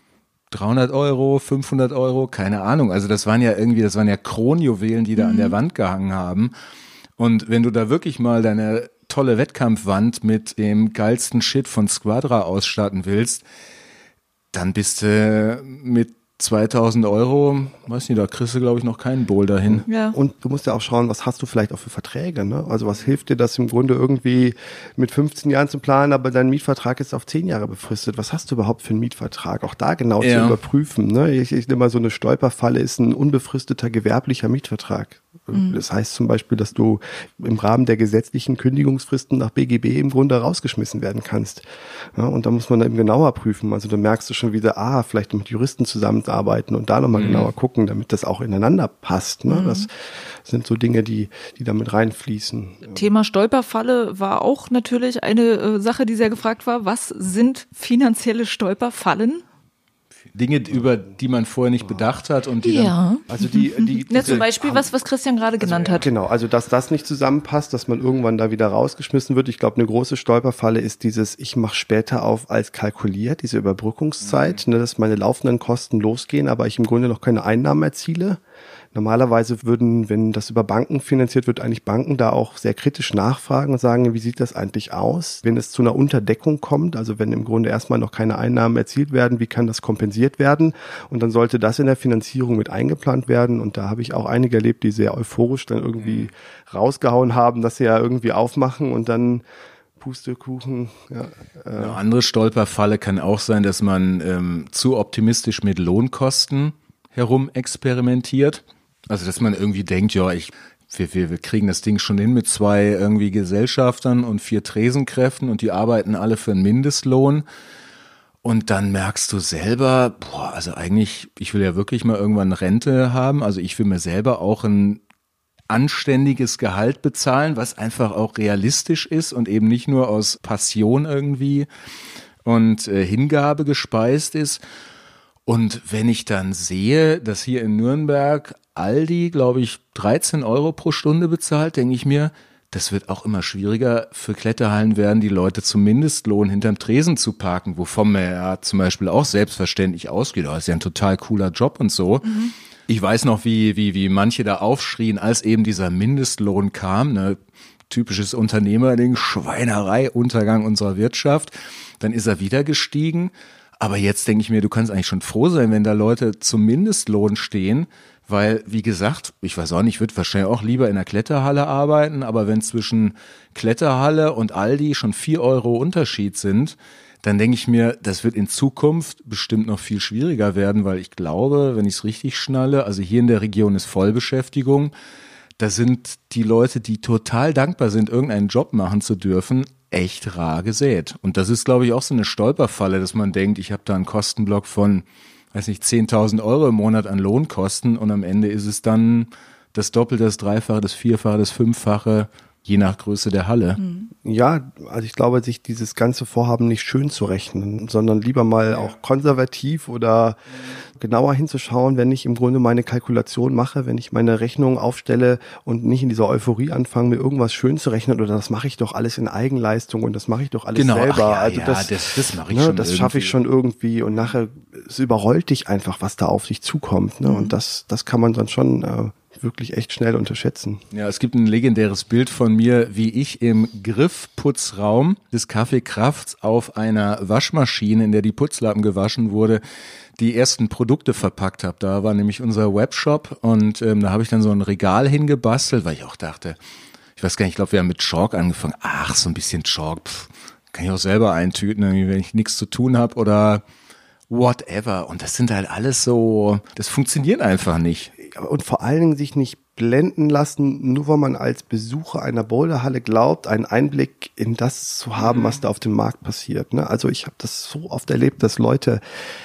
300 Euro, 500 Euro, keine Ahnung. Also das waren ja Kronjuwelen, die da an der Wand gehangen haben. Und wenn du da wirklich mal deine tolle Wettkampfwand mit dem geilsten Shit von Squadra ausstatten willst, dann bist du mit 2.000 Euro, weiß nicht, da kriegst du, glaube ich, noch keinen Boulder hin. Ja. Und du musst ja auch schauen, was hast du vielleicht auch für Verträge, ne? Also was hilft dir das im Grunde irgendwie mit 15 Jahren zu planen, aber dein Mietvertrag ist auf 10 Jahre befristet. Was hast du überhaupt für einen Mietvertrag? Auch da genau zu überprüfen, ne? Ich nehme mal so eine Stolperfalle, ist ein unbefristeter gewerblicher Mietvertrag. Das heißt zum Beispiel, dass du im Rahmen der gesetzlichen Kündigungsfristen nach BGB im Grunde rausgeschmissen werden kannst. Ja, und da muss man eben genauer prüfen. Also da merkst du schon wieder, vielleicht mit Juristen zusammenarbeiten und da nochmal genauer gucken, damit das auch ineinander passt. Ne? Das sind so Dinge, die damit reinfließen. Thema Stolperfalle war auch natürlich eine Sache, die sehr gefragt war. Was sind finanzielle Stolperfallen? Dinge, über die man vorher nicht bedacht hat und die dann, also die zum Beispiel was Christian gerade genannt hat. Genau, also dass das nicht zusammenpasst, dass man irgendwann da wieder rausgeschmissen wird. Ich glaube, eine große Stolperfalle ist dieses, ich mache später auf als kalkuliert, diese Überbrückungszeit, dass meine laufenden Kosten losgehen, aber ich im Grunde noch keine Einnahmen erziele. Normalerweise wenn das über Banken finanziert wird, eigentlich Banken da auch sehr kritisch nachfragen und sagen, wie sieht das eigentlich aus? Wenn es zu einer Unterdeckung kommt, also wenn im Grunde erstmal noch keine Einnahmen erzielt werden, wie kann das kompensiert werden? Und dann sollte das in der Finanzierung mit eingeplant werden. Und da habe ich auch einige erlebt, die sehr euphorisch dann irgendwie rausgehauen haben, dass sie ja irgendwie aufmachen und dann Pustekuchen. Eine andere Stolperfalle kann auch sein, dass man zu optimistisch mit Lohnkosten herum experimentiert. Also, dass man irgendwie denkt, ich wir kriegen das Ding schon hin mit 2 irgendwie Gesellschaftern und 4 Tresenkräften und die arbeiten alle für einen Mindestlohn. Und dann merkst du selber, also eigentlich, ich will ja wirklich mal irgendwann Rente haben. Also ich will mir selber auch ein anständiges Gehalt bezahlen, was einfach auch realistisch ist und eben nicht nur aus Passion irgendwie und Hingabe gespeist ist. Und wenn ich dann sehe, dass hier in Nürnberg Aldi, glaube ich, 13 € pro Stunde bezahlt, denke ich mir, das wird auch immer schwieriger für Kletterhallen werden, die Leute zum Mindestlohn hinterm Tresen zu parken, wovon man ja zum Beispiel auch selbstverständlich ausgeht. Das ist ja ein total cooler Job und so. Mhm. Ich weiß noch, wie manche da aufschrien, als eben dieser Mindestlohn kam, ne, typisches Unternehmerding, Schweinerei, Untergang unserer Wirtschaft. Dann ist er wieder gestiegen. Aber jetzt denke ich mir, du kannst eigentlich schon froh sein, wenn da Leute zum Mindestlohn stehen, weil, wie gesagt, ich weiß auch nicht, ich würde wahrscheinlich auch lieber in der Kletterhalle arbeiten, aber wenn zwischen Kletterhalle und Aldi schon 4 € Unterschied sind, dann denke ich mir, das wird in Zukunft bestimmt noch viel schwieriger werden, weil ich glaube, wenn ich es richtig schnalle, also hier in der Region ist Vollbeschäftigung, da sind die Leute, die total dankbar sind, irgendeinen Job machen zu dürfen, echt rar gesät. Und das ist, glaube ich, auch so eine Stolperfalle, dass man denkt, ich habe da einen Kostenblock von, weiß nicht, 10.000 € im Monat an Lohnkosten und am Ende ist es dann das Doppelte, das Dreifache, das Vierfache, das Fünffache, je nach Größe der Halle. Ja, also ich glaube, sich dieses ganze Vorhaben nicht schön zu rechnen, sondern lieber mal auch konservativ oder genauer hinzuschauen, wenn ich im Grunde meine Kalkulation mache, wenn ich meine Rechnung aufstelle und nicht in dieser Euphorie anfange, mir irgendwas schön zu rechnen oder das mache ich doch alles in Eigenleistung und das mache ich doch alles selber. Also das mache ich schon. Das schaffe ich schon irgendwie und nachher es überrollt dich einfach, was da auf dich zukommt. Ne? Und das kann man dann schon wirklich echt schnell unterschätzen. Ja, es gibt ein legendäres Bild von mir, wie ich im Griffputzraum des Café Krafts auf einer Waschmaschine, in der die Putzlappen gewaschen wurde, die ersten Produkte verpackt habe. Da war nämlich unser Webshop und da habe ich dann so ein Regal hingebastelt, weil ich auch dachte, ich weiß gar nicht, ich glaube, wir haben mit Chalk angefangen. Ach, so ein bisschen Chalk, kann ich auch selber eintüten, wenn ich nichts zu tun habe oder whatever. Und das sind halt alles so, das funktioniert einfach nicht. Und vor allen Dingen sich nicht blenden lassen, nur weil man als Besucher einer Boulderhalle glaubt, einen Einblick in das zu haben, was da auf dem Markt passiert. Ne? Also ich habe das so oft erlebt, dass Leute,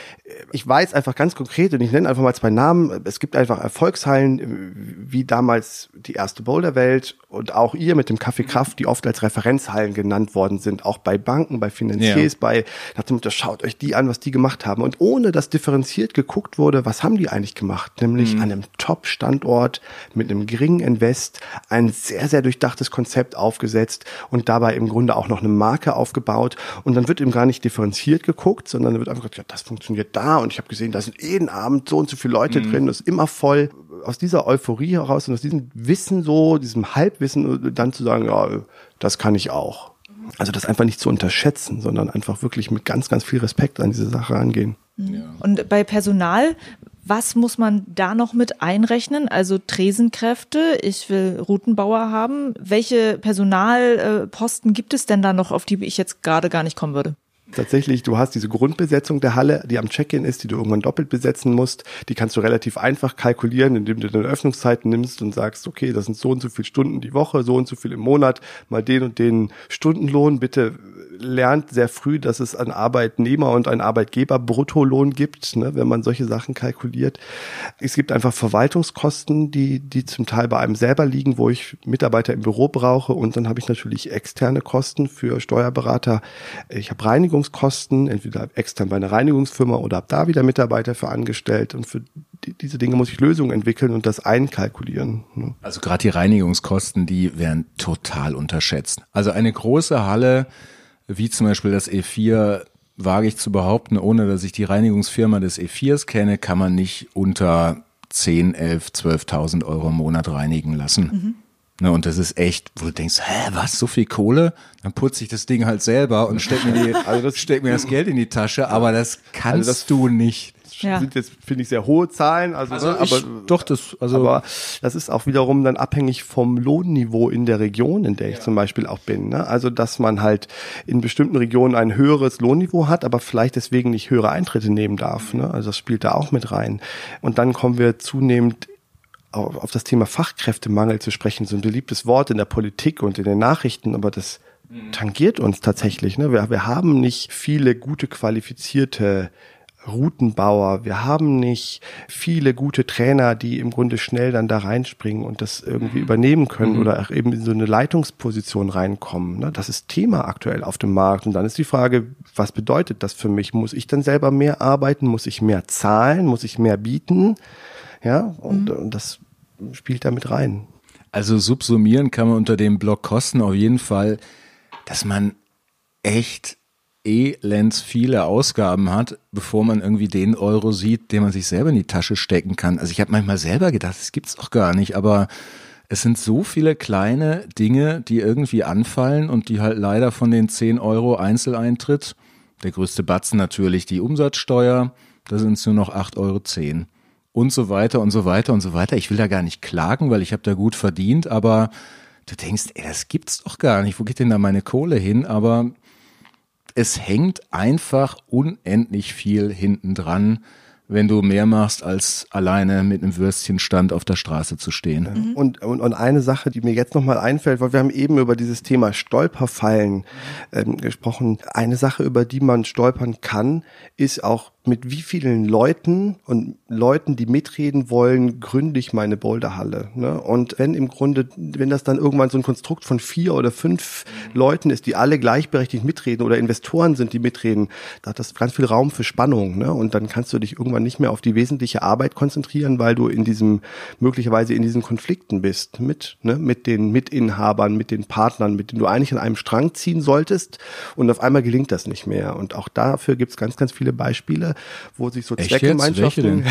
ich weiß einfach ganz konkret und ich nenne einfach mal 2 Namen, es gibt einfach Erfolgshallen, wie damals die erste Boulderwelt und auch ihr mit dem Café Kraft, die oft als Referenzhallen genannt worden sind, auch bei Banken, bei Finanziers, nach dem Motto, schaut euch die an, was die gemacht haben. Und ohne dass differenziert geguckt wurde, was haben die eigentlich gemacht? Nämlich an einem Top-Standort mit einem geringen Invest ein sehr, sehr durchdachtes Konzept aufgesetzt und dabei im Grunde auch noch eine Marke aufgebaut. Und dann wird eben gar nicht differenziert geguckt, sondern wird einfach gesagt, ja, das funktioniert da und ich habe gesehen, da sind jeden Abend so und so viele Leute drin, das ist immer voll. Aus dieser Euphorie heraus und aus diesem Wissen so, diesem Halbwissen dann zu sagen, ja, das kann ich auch. Also das einfach nicht zu unterschätzen, sondern einfach wirklich mit ganz, ganz viel Respekt an diese Sache rangehen. Ja. Und bei Personal, was muss man da noch mit einrechnen? Also Tresenkräfte, ich will Routenbauer haben. Welche Personalposten gibt es denn da noch, auf die ich jetzt gerade gar nicht kommen würde? Tatsächlich, du hast diese Grundbesetzung der Halle, die am Check-in ist, die du irgendwann doppelt besetzen musst. Die kannst du relativ einfach kalkulieren, indem du deine Öffnungszeiten nimmst und sagst, okay, das sind so und so viele Stunden die Woche, so und so viel im Monat, mal den und den Stundenlohn. Bitte lernt sehr früh, dass es einen Arbeitnehmer und einen Arbeitgeber Bruttolohn gibt, ne, wenn man solche Sachen kalkuliert. Es gibt einfach Verwaltungskosten, die zum Teil bei einem selber liegen, wo ich Mitarbeiter im Büro brauche und dann habe ich natürlich externe Kosten für Steuerberater. Ich habe Reinigungskosten, entweder extern bei einer Reinigungsfirma oder habe da wieder Mitarbeiter für angestellt und für diese Dinge muss ich Lösungen entwickeln und das einkalkulieren. Ne. Also gerade die Reinigungskosten, die werden total unterschätzt. Also eine große Halle, wie zum Beispiel das E4, wage ich zu behaupten, ohne dass ich die Reinigungsfirma des E4s kenne, kann man nicht unter 10, 11, 12.000 € im Monat reinigen lassen. Ne, und das ist echt, wo du denkst, was, so viel Kohle? Dann putze ich das Ding halt selber und steck mir das Geld in die Tasche, aber das kannst du nicht. Das sind jetzt, finde ich, sehr hohe Zahlen. Aber das ist auch wiederum dann abhängig vom Lohnniveau in der Region, in der ich zum Beispiel auch bin. Ne? Also, dass man halt in bestimmten Regionen ein höheres Lohnniveau hat, aber vielleicht deswegen nicht höhere Eintritte nehmen darf. Ne? Also, das spielt da auch mit rein. Und dann kommen wir zunehmend auf das Thema Fachkräftemangel zu sprechen, so ein beliebtes Wort in der Politik und in den Nachrichten, aber das tangiert uns tatsächlich. Ne? Wir haben nicht viele gute, qualifizierte Routenbauer, wir haben nicht viele gute Trainer, die im Grunde schnell dann da reinspringen und das irgendwie übernehmen können oder auch eben in so eine Leitungsposition reinkommen. Ne? Das ist Thema aktuell auf dem Markt. Und dann ist die Frage, was bedeutet das für mich? Muss ich dann selber mehr arbeiten? Muss ich mehr zahlen? Muss ich mehr bieten? Ja, und das spielt da mit rein. Also subsumieren kann man unter dem Block Kosten auf jeden Fall, dass man echt elends viele Ausgaben hat, bevor man irgendwie den Euro sieht, den man sich selber in die Tasche stecken kann. Also ich habe manchmal selber gedacht, das gibt's doch gar nicht, aber es sind so viele kleine Dinge, die irgendwie anfallen und die halt leider von den 10 Euro Einzeleintritt, der größte Batzen natürlich die Umsatzsteuer, da sind es nur noch 8,10 Euro. Und so weiter und so weiter und so weiter. Ich will da gar nicht klagen, weil ich habe da gut verdient, aber du denkst, ey, das gibt's doch gar nicht. Wo geht denn da meine Kohle hin? Aber es hängt einfach unendlich viel hinten dran, wenn du mehr machst, als alleine mit einem Würstchenstand auf der Straße zu stehen. Und eine Sache, die mir jetzt nochmal einfällt, weil wir haben eben über dieses Thema Stolperfallen gesprochen. Eine Sache, über die man stolpern kann, ist auch, mit wie vielen Leuten, die mitreden wollen, gründe ich meine Boulderhalle. Ne? Und wenn das dann irgendwann so ein Konstrukt von 4 oder 5 Leuten ist, die alle gleichberechtigt mitreden oder Investoren sind, die mitreden, da hat das ganz viel Raum für Spannung. Ne? Und dann kannst du dich irgendwann nicht mehr auf die wesentliche Arbeit konzentrieren, weil du möglicherweise in diesen Konflikten bist mit den Mitinhabern, mit den Partnern, mit denen du eigentlich an einem Strang ziehen solltest, und auf einmal gelingt das nicht mehr. Und auch dafür gibt es ganz, ganz viele Beispiele, wo sich so Zweckgemeinschaften,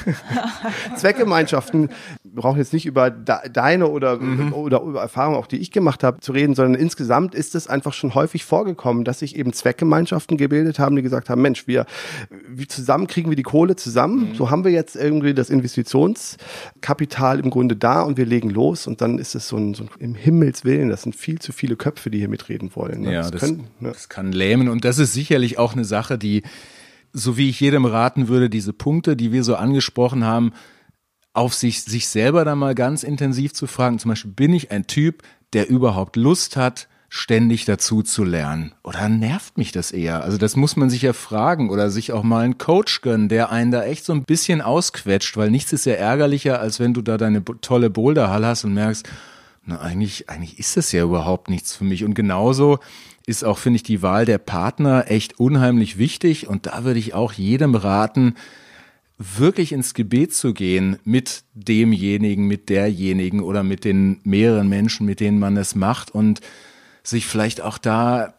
wir brauchen jetzt nicht über deine oder über Erfahrungen, auch die ich gemacht habe, zu reden, sondern insgesamt ist es einfach schon häufig vorgekommen, dass sich eben Zweckgemeinschaften gebildet haben, die gesagt haben, Mensch, wie zusammen kriegen wir die Kohle zusammen, so haben wir jetzt irgendwie das Investitionskapital im Grunde da und wir legen los, und dann ist es so ein im Himmels Willen, das sind viel zu viele Köpfe, die hier mitreden wollen. Ne? Ja, das kann lähmen, und das ist sicherlich auch eine Sache, die, so wie ich jedem raten würde, diese Punkte, die wir so angesprochen haben, auf sich selber da mal ganz intensiv zu fragen. Zum Beispiel, bin ich ein Typ, der überhaupt Lust hat, ständig dazu zu lernen? Oder nervt mich das eher? Also das muss man sich ja fragen, oder sich auch mal einen Coach gönnen, der einen da echt so ein bisschen ausquetscht, weil nichts ist ja ärgerlicher, als wenn du da deine tolle Boulderhalle hast und merkst, na, eigentlich ist das ja überhaupt nichts für mich. Und genauso ist auch, finde ich, die Wahl der Partner echt unheimlich wichtig. Und da würde ich auch jedem raten, wirklich ins Gebet zu gehen mit demjenigen, mit derjenigen oder mit den mehreren Menschen, mit denen man es macht, und sich vielleicht auch da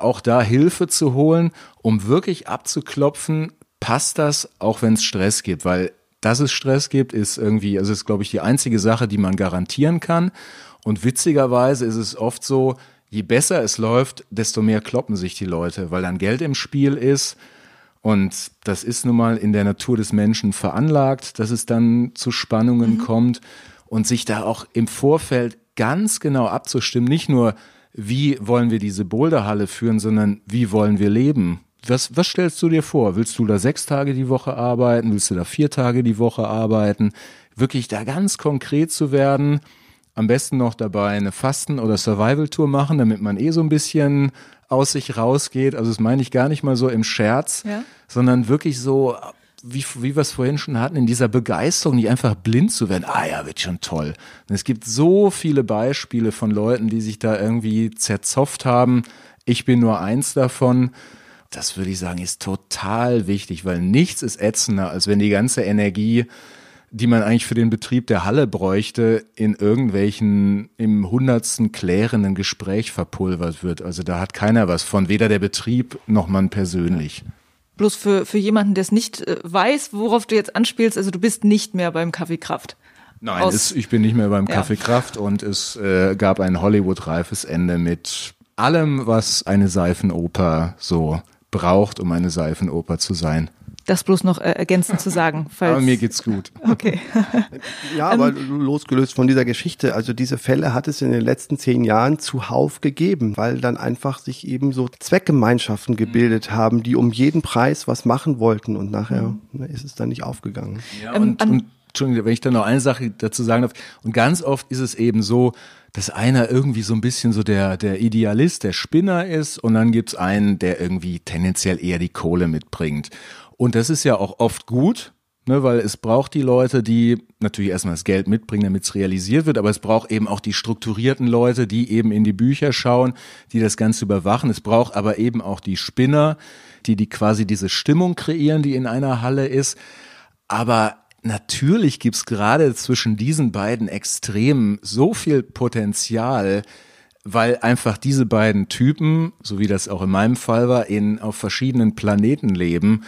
Hilfe zu holen, um wirklich abzuklopfen, passt das, auch wenn es Stress gibt, weil dass es Stress gibt, ist glaube ich, die einzige Sache, die man garantieren kann. Und witzigerweise ist es oft so, je besser es läuft, desto mehr kloppen sich die Leute, weil dann Geld im Spiel ist. Und das ist nun mal in der Natur des Menschen veranlagt, dass es dann zu Spannungen kommt, und sich da auch im Vorfeld ganz genau abzustimmen. Nicht nur, wie wollen wir diese Boulderhalle führen, sondern wie wollen wir leben? Was stellst du dir vor? Willst du da 6 Tage die Woche arbeiten? Willst du da 4 Tage die Woche arbeiten? Wirklich da ganz konkret zu werden. Am besten noch dabei eine Fasten- oder Survival-Tour machen, damit man so ein bisschen aus sich rausgeht. Also das meine ich gar nicht mal so im Scherz, sondern wirklich so, wie wir es vorhin schon hatten, in dieser Begeisterung, nicht einfach blind zu werden. Wird schon toll. Und es gibt so viele Beispiele von Leuten, die sich da irgendwie zerzopft haben. Ich bin nur eins davon. Das würde ich sagen, ist total wichtig, weil nichts ist ätzender, als wenn die ganze Energie, die man eigentlich für den Betrieb der Halle bräuchte, in irgendwelchen im 100. klärenden Gespräch verpulvert wird. Also da hat keiner was von, weder der Betrieb noch man persönlich. Bloß für jemanden, der es nicht weiß, worauf du jetzt anspielst, also du bist nicht mehr beim Café Kraft. Nein, ich bin nicht mehr beim Café Kraft, und es gab ein Hollywood-reifes Ende mit allem, was eine Seifenoper so braucht, um eine Seifenoper zu sein. Das bloß noch ergänzend zu sagen. Aber mir geht's gut. Okay. Ja, aber losgelöst von dieser Geschichte, also diese Fälle hat es in den letzten 10 Jahren zuhauf gegeben, weil dann einfach sich eben so Zweckgemeinschaften gebildet haben, die um jeden Preis was machen wollten, und nachher ist es dann nicht aufgegangen. Ja, und Entschuldigung, wenn ich da noch eine Sache dazu sagen darf. Und ganz oft ist es eben so, dass einer irgendwie so ein bisschen so der Idealist, der Spinner ist und dann gibt's einen, der irgendwie tendenziell eher die Kohle mitbringt. Und das ist ja auch oft gut, ne, weil es braucht die Leute, die natürlich erstmal das Geld mitbringen, damit es realisiert wird, aber es braucht eben auch die strukturierten Leute, die eben in die Bücher schauen, die das Ganze überwachen. Es braucht aber eben auch die Spinner, die quasi diese Stimmung kreieren, die in einer Halle ist. Aber natürlich gibt's gerade zwischen diesen beiden Extremen so viel Potenzial, weil einfach diese beiden Typen, so wie das auch in meinem Fall war, auf verschiedenen Planeten leben.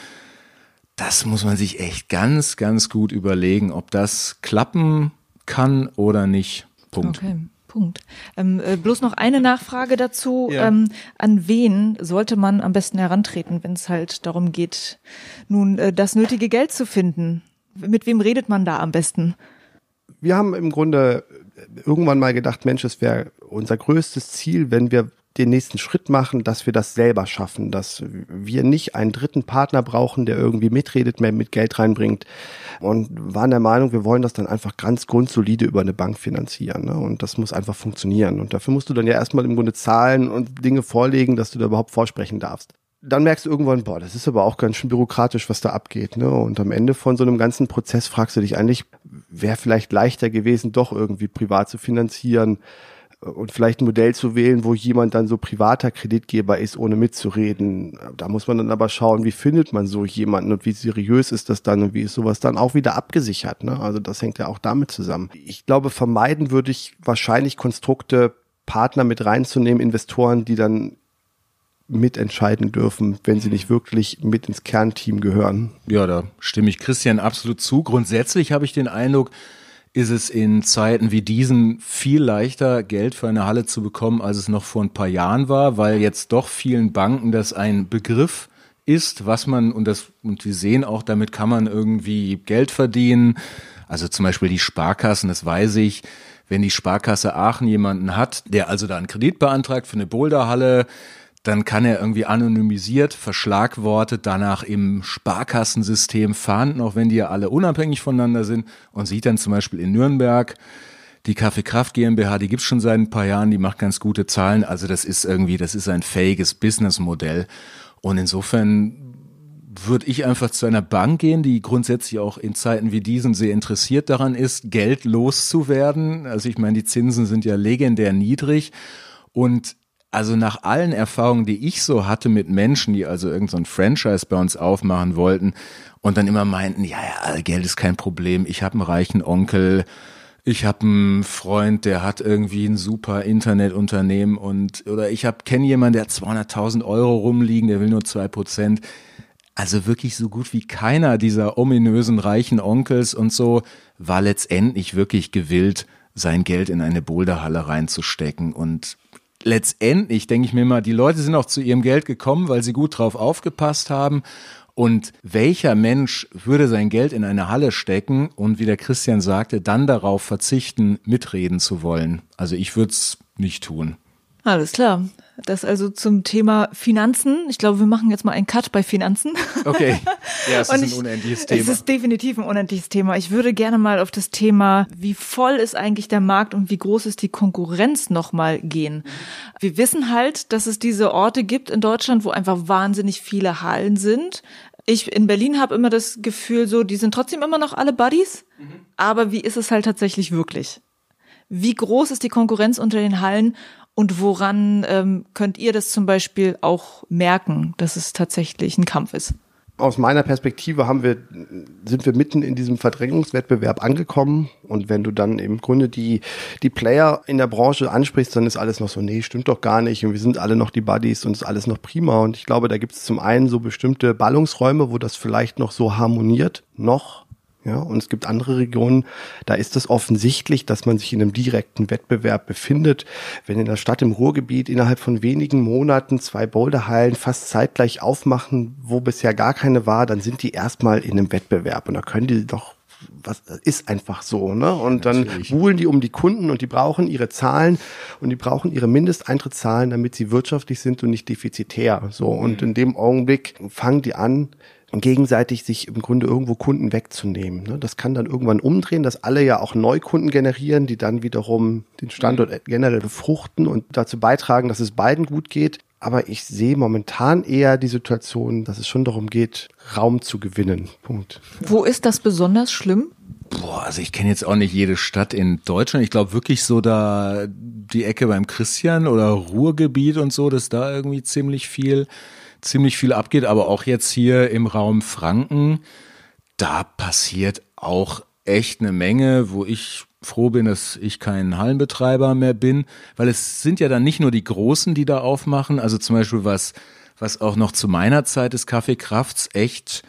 Das muss man sich echt ganz, ganz gut überlegen, ob das klappen kann oder nicht. Punkt. Okay. Punkt. Bloß noch eine Nachfrage dazu. Ja. An wen sollte man am besten herantreten, wenn es halt darum geht, nun das nötige Geld zu finden? Mit wem redet man da am besten? Wir haben im Grunde irgendwann mal gedacht, Mensch, es wäre unser größtes Ziel, wenn wir den nächsten Schritt machen, dass wir das selber schaffen, dass wir nicht einen dritten Partner brauchen, der irgendwie mitredet, mehr mit Geld reinbringt, und waren der Meinung, wir wollen das dann einfach ganz grundsolide über eine Bank finanzieren, ne? Und das muss einfach funktionieren, und dafür musst du dann ja erstmal im Grunde zahlen und Dinge vorlegen, dass du da überhaupt vorsprechen darfst. Dann merkst du irgendwann, boah, das ist aber auch ganz schön bürokratisch, was da abgeht, ne? Und am Ende von so einem ganzen Prozess fragst du dich eigentlich, wäre vielleicht leichter gewesen, doch irgendwie privat zu finanzieren und vielleicht ein Modell zu wählen, wo jemand dann so privater Kreditgeber ist, ohne mitzureden. Da muss man dann aber schauen, wie findet man so jemanden und wie seriös ist das dann und wie ist sowas dann auch wieder abgesichert, ne? Also das hängt ja auch damit zusammen. Ich glaube, vermeiden würde ich wahrscheinlich Konstrukte, Partner mit reinzunehmen, Investoren, die dann mitentscheiden dürfen, wenn sie nicht wirklich mit ins Kernteam gehören. Ja, da stimme ich Christian absolut zu. Grundsätzlich habe ich den Eindruck, ist es in Zeiten wie diesen viel leichter, Geld für eine Halle zu bekommen, als es noch vor ein paar Jahren war, weil jetzt doch vielen Banken das ein Begriff ist, was man, und wir sehen auch, damit kann man irgendwie Geld verdienen. Also zum Beispiel die Sparkassen, das weiß ich, wenn die Sparkasse Aachen jemanden hat, der also da einen Kredit beantragt für eine Boulderhalle, dann kann er irgendwie anonymisiert, verschlagwortet danach im Sparkassensystem fahnden, auch wenn die ja alle unabhängig voneinander sind, und sieht dann zum Beispiel in Nürnberg, die Kaffeekraft GmbH, die gibt's schon seit ein paar Jahren, die macht ganz gute Zahlen, also das ist ein fähiges Businessmodell, und insofern würde ich einfach zu einer Bank gehen, die grundsätzlich auch in Zeiten wie diesen sehr interessiert daran ist, Geld loszuwerden. Also ich meine, die Zinsen sind ja legendär niedrig, und also nach allen Erfahrungen, die ich so hatte mit Menschen, die also irgend so ein Franchise bei uns aufmachen wollten und dann immer meinten, ja, Geld ist kein Problem, ich habe einen reichen Onkel, ich habe einen Freund, der hat irgendwie ein super Internetunternehmen oder ich kenne jemanden, der hat 200.000 Euro rumliegen, der will nur 2%. Also wirklich so gut wie keiner dieser ominösen reichen Onkels und so war letztendlich wirklich gewillt, sein Geld in eine Boulderhalle reinzustecken. Und letztendlich denke ich mir mal, die Leute sind auch zu ihrem Geld gekommen, weil sie gut drauf aufgepasst haben. Und welcher Mensch würde sein Geld in eine Halle stecken und, wie der Christian sagte, dann darauf verzichten, mitreden zu wollen? Also ich würde es nicht tun. Alles klar. Das also zum Thema Finanzen. Ich glaube, wir machen jetzt mal einen Cut bei Finanzen. Okay. Ja, es ist ein unendliches Thema. Es ist definitiv ein unendliches Thema. Ich würde gerne mal auf das Thema, wie voll ist eigentlich der Markt und wie groß ist die Konkurrenz, nochmal gehen. Wir wissen halt, dass es diese Orte gibt in Deutschland, wo einfach wahnsinnig viele Hallen sind. Ich in Berlin habe immer das Gefühl, so, die sind trotzdem immer noch alle Buddies. Aber wie ist es halt tatsächlich wirklich? Wie groß ist die Konkurrenz unter den Hallen? Und woran könnt ihr das zum Beispiel auch merken, dass es tatsächlich ein Kampf ist? Aus meiner Perspektive sind wir mitten in diesem Verdrängungswettbewerb angekommen, und wenn du dann im Grunde die Player in der Branche ansprichst, dann ist alles noch so, nee, stimmt doch gar nicht, und wir sind alle noch die Buddies und ist alles noch prima, und ich glaube, da gibt es zum einen so bestimmte Ballungsräume, wo das vielleicht noch so harmoniert, ja, und es gibt andere Regionen, da ist es offensichtlich, dass man sich in einem direkten Wettbewerb befindet. Wenn in der Stadt im Ruhrgebiet innerhalb von wenigen Monaten 2 Boulderhallen fast zeitgleich aufmachen, wo bisher gar keine war, dann sind die erstmal in einem Wettbewerb, und da können die doch, was ist einfach so, ne? Und dann buhlen die um die Kunden, und die brauchen ihre Zahlen und die brauchen ihre Mindesteintrittszahlen, damit sie wirtschaftlich sind und nicht defizitär. So, und in dem Augenblick fangen die an, gegenseitig sich im Grunde irgendwo Kunden wegzunehmen. Ne? Das kann dann irgendwann umdrehen, dass alle ja auch Neukunden generieren, die dann wiederum den Standort generell befruchten und dazu beitragen, dass es beiden gut geht. Aber ich sehe momentan eher die Situation, dass es schon darum geht, Raum zu gewinnen. Punkt. Wo ist das besonders schlimm? Boah, also ich kenne jetzt auch nicht jede Stadt in Deutschland. Ich glaube wirklich so da die Ecke beim Christian oder Ruhrgebiet und so, dass da irgendwie ziemlich viel abgeht. Aber auch jetzt hier im Raum Franken, da passiert auch echt eine Menge, wo ich froh bin, dass ich kein Hallenbetreiber mehr bin, weil es sind ja dann nicht nur die Großen, die da aufmachen. Also zum Beispiel was auch noch zu meiner Zeit des Kaffee Krafts echt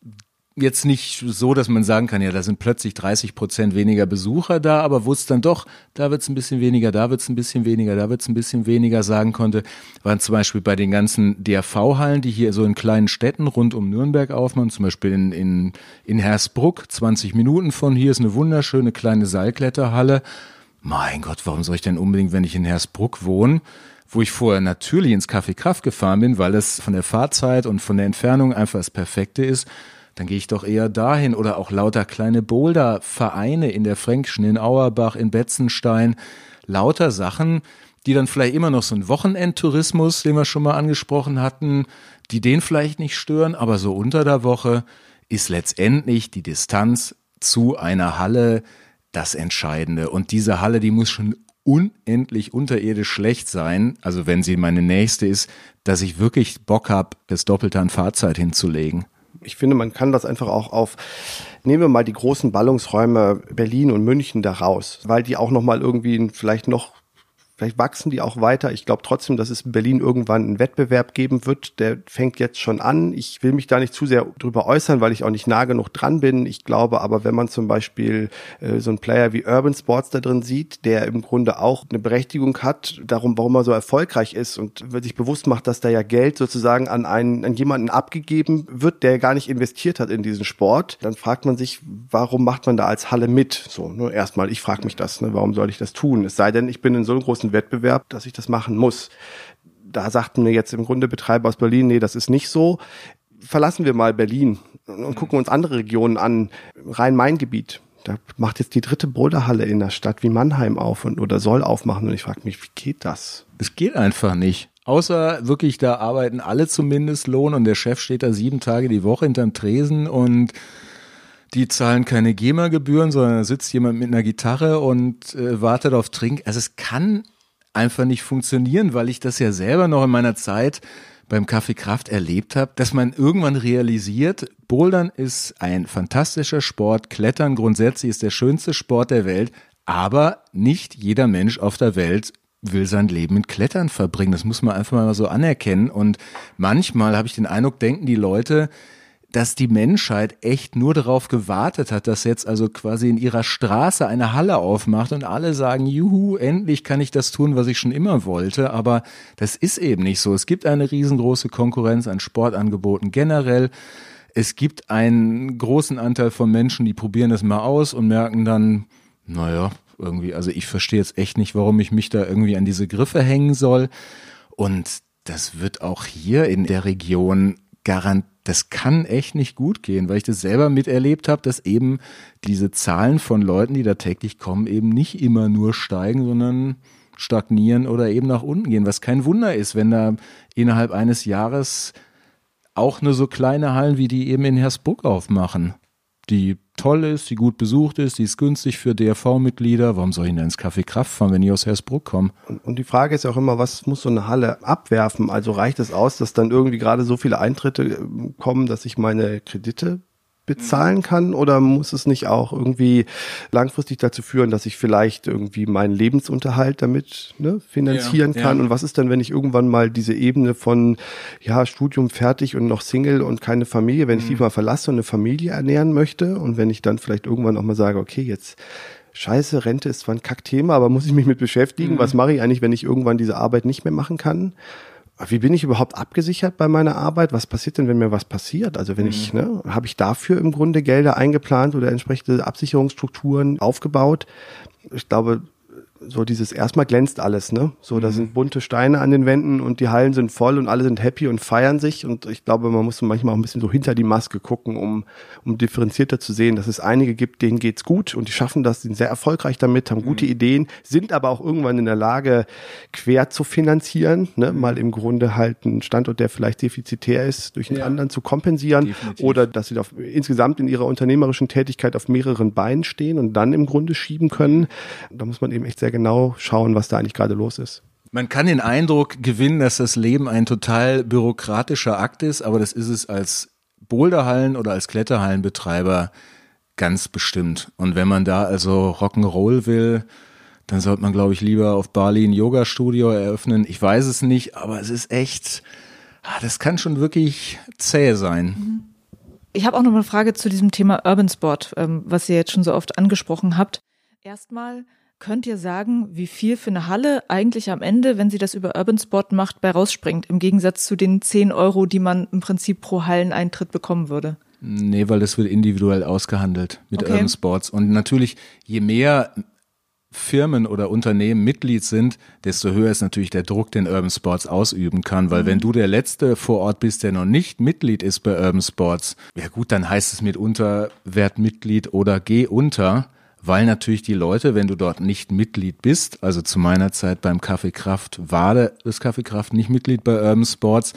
jetzt nicht so, dass man sagen kann, ja, da sind plötzlich 30% weniger Besucher da, aber wo es dann doch, da wird es ein bisschen weniger, da wird es ein bisschen weniger, da wird es ein bisschen weniger sagen konnte, waren zum Beispiel bei den ganzen DRV-Hallen, die hier so in kleinen Städten rund um Nürnberg aufmachen, zum Beispiel in Hersbruck, 20 Minuten von hier ist eine wunderschöne kleine Seilkletterhalle. Mein Gott, warum soll ich denn unbedingt, wenn ich in Hersbruck wohne, wo ich vorher natürlich ins Café Kraft gefahren bin, weil es von der Fahrzeit und von der Entfernung einfach das Perfekte ist, dann gehe ich doch eher dahin. Oder auch lauter kleine Boulder-Vereine in der Fränkischen, in Auerbach, in Betzenstein. Lauter Sachen, die dann vielleicht immer noch so einen Wochenendtourismus, den wir schon mal angesprochen hatten, die den vielleicht nicht stören. Aber so unter der Woche ist letztendlich die Distanz zu einer Halle das Entscheidende. Und diese Halle, die muss schon unendlich unterirdisch schlecht sein, also wenn sie meine nächste ist, dass ich wirklich Bock habe, das Doppelte an Fahrzeit hinzulegen. Ich finde, man kann das einfach auch nehmen wir mal die großen Ballungsräume Berlin und München da raus, weil die auch nochmal irgendwie vielleicht wachsen die auch weiter. Ich glaube trotzdem, dass es in Berlin irgendwann einen Wettbewerb geben wird. Der fängt jetzt schon an. Ich will mich da nicht zu sehr drüber äußern, weil ich auch nicht nah genug dran bin. Ich glaube aber, wenn man zum Beispiel so einen Player wie Urban Sports da drin sieht, der im Grunde auch eine Berechtigung hat, warum er so erfolgreich ist und sich bewusst macht, dass da ja Geld sozusagen an jemanden abgegeben wird, der gar nicht investiert hat in diesen Sport, dann fragt man sich, warum macht man da als Halle mit? So, ne, erstmal, ich frage mich das, ne, warum soll ich das tun? Es sei denn, ich bin in so einem großen Wettbewerb, dass ich das machen muss. Da sagten mir jetzt im Grunde Betreiber aus Berlin, nee, das ist nicht so. Verlassen wir mal Berlin und gucken uns andere Regionen an. Rhein-Main-Gebiet. Da macht jetzt die 3. Boulderhalle in der Stadt wie Mannheim auf oder soll aufmachen. Und ich frage mich, wie geht das? Es geht einfach nicht. Außer wirklich, da arbeiten alle zum Mindestlohn und der Chef steht da 7 Tage die Woche hinterm Tresen und die zahlen keine GEMA-Gebühren, sondern da sitzt jemand mit einer Gitarre und wartet auf Trink. Also es kann einfach nicht funktionieren, weil ich das ja selber noch in meiner Zeit beim Café Kraft erlebt habe, dass man irgendwann realisiert, Bouldern ist ein fantastischer Sport, Klettern grundsätzlich ist der schönste Sport der Welt, aber nicht jeder Mensch auf der Welt will sein Leben mit Klettern verbringen. Das muss man einfach mal so anerkennen. Und manchmal habe ich den Eindruck, denken die Leute, dass die Menschheit echt nur darauf gewartet hat, dass jetzt also quasi in ihrer Straße eine Halle aufmacht und alle sagen, juhu, endlich kann ich das tun, was ich schon immer wollte. Aber das ist eben nicht so. Es gibt eine riesengroße Konkurrenz an Sportangeboten generell. Es gibt einen großen Anteil von Menschen, die probieren das mal aus und merken dann, naja, irgendwie, also ich verstehe jetzt echt nicht, warum ich mich da irgendwie an diese Griffe hängen soll. Und das wird auch hier in der Region das kann echt nicht gut gehen, weil ich das selber miterlebt habe, dass eben diese Zahlen von Leuten, die da täglich kommen, eben nicht immer nur steigen, sondern stagnieren oder eben nach unten gehen, was kein Wunder ist, wenn da innerhalb eines Jahres auch nur so kleine Hallen wie die eben in Hersbruck aufmachen, die toll ist, die gut besucht ist, die ist günstig für DRV-Mitglieder. Warum soll ich denn ins Café Kraft fahren, wenn ich aus Hersbruck komme? Und die Frage ist auch immer, was muss so eine Halle abwerfen? Also reicht es aus, dass dann irgendwie gerade so viele Eintritte kommen, dass ich meine Kredite bezahlen kann? Oder muss es nicht auch irgendwie langfristig dazu führen, dass ich vielleicht irgendwie meinen Lebensunterhalt damit finanzieren kann? Ja. Und was ist dann, wenn ich irgendwann mal diese Ebene von Studium fertig und noch Single und keine Familie, wenn ich die mal verlasse und eine Familie ernähren möchte und wenn ich dann vielleicht irgendwann auch mal sage, okay, jetzt Scheiße, Rente ist zwar ein Kackthema, aber muss ich mich mit beschäftigen? Was mache ich eigentlich, wenn ich irgendwann diese Arbeit nicht mehr machen kann? Wie bin ich überhaupt abgesichert bei meiner Arbeit? Was passiert denn, wenn mir was passiert? Also wenn habe ich dafür im Grunde Gelder eingeplant oder entsprechende Absicherungsstrukturen aufgebaut? Ich glaube, so dieses erstmal glänzt alles, ne? So, da sind bunte Steine an den Wänden und die Hallen sind voll und alle sind happy und feiern sich und ich glaube, man muss manchmal auch ein bisschen so hinter die Maske gucken, um differenzierter zu sehen, dass es einige gibt, denen geht's gut und die schaffen das, sind sehr erfolgreich damit, haben gute Ideen, sind aber auch irgendwann in der Lage, quer zu finanzieren, ne? Mal im Grunde halt einen Standort, der vielleicht defizitär ist, durch einen anderen zu kompensieren. Definitiv. Oder dass sie insgesamt in ihrer unternehmerischen Tätigkeit auf mehreren Beinen stehen und dann im Grunde schieben können. Da muss man eben echt sehr genau schauen, was da eigentlich gerade los ist. Man kann den Eindruck gewinnen, dass das Leben ein total bürokratischer Akt ist, aber das ist es als Boulderhallen- oder als Kletterhallenbetreiber ganz bestimmt. Und wenn man da also Rock'n'Roll will, dann sollte man, glaube ich, lieber auf Bali ein Yoga-Studio eröffnen. Ich weiß es nicht, aber es ist echt, das kann schon wirklich zäh sein. Ich habe auch noch eine Frage zu diesem Thema Urban Sport, was ihr jetzt schon so oft angesprochen habt. Erstmal, könnt ihr sagen, wie viel für eine Halle eigentlich am Ende, wenn sie das über Urban Sport macht, bei rausspringt, im Gegensatz zu den 10 €, die man im Prinzip pro Halleneintritt bekommen würde? Nee, weil das wird individuell ausgehandelt mit Urban Sports. Und natürlich, je mehr Firmen oder Unternehmen Mitglied sind, desto höher ist natürlich der Druck, den Urban Sports ausüben kann, weil wenn du der Letzte vor Ort bist, der noch nicht Mitglied ist bei Urban Sports, ja gut, dann heißt es mitunter, werd Mitglied oder geh unter, weil natürlich die Leute, wenn du dort nicht Mitglied bist, also zu meiner Zeit beim Café Kraft war das Café Kraft nicht Mitglied bei Urban Sports,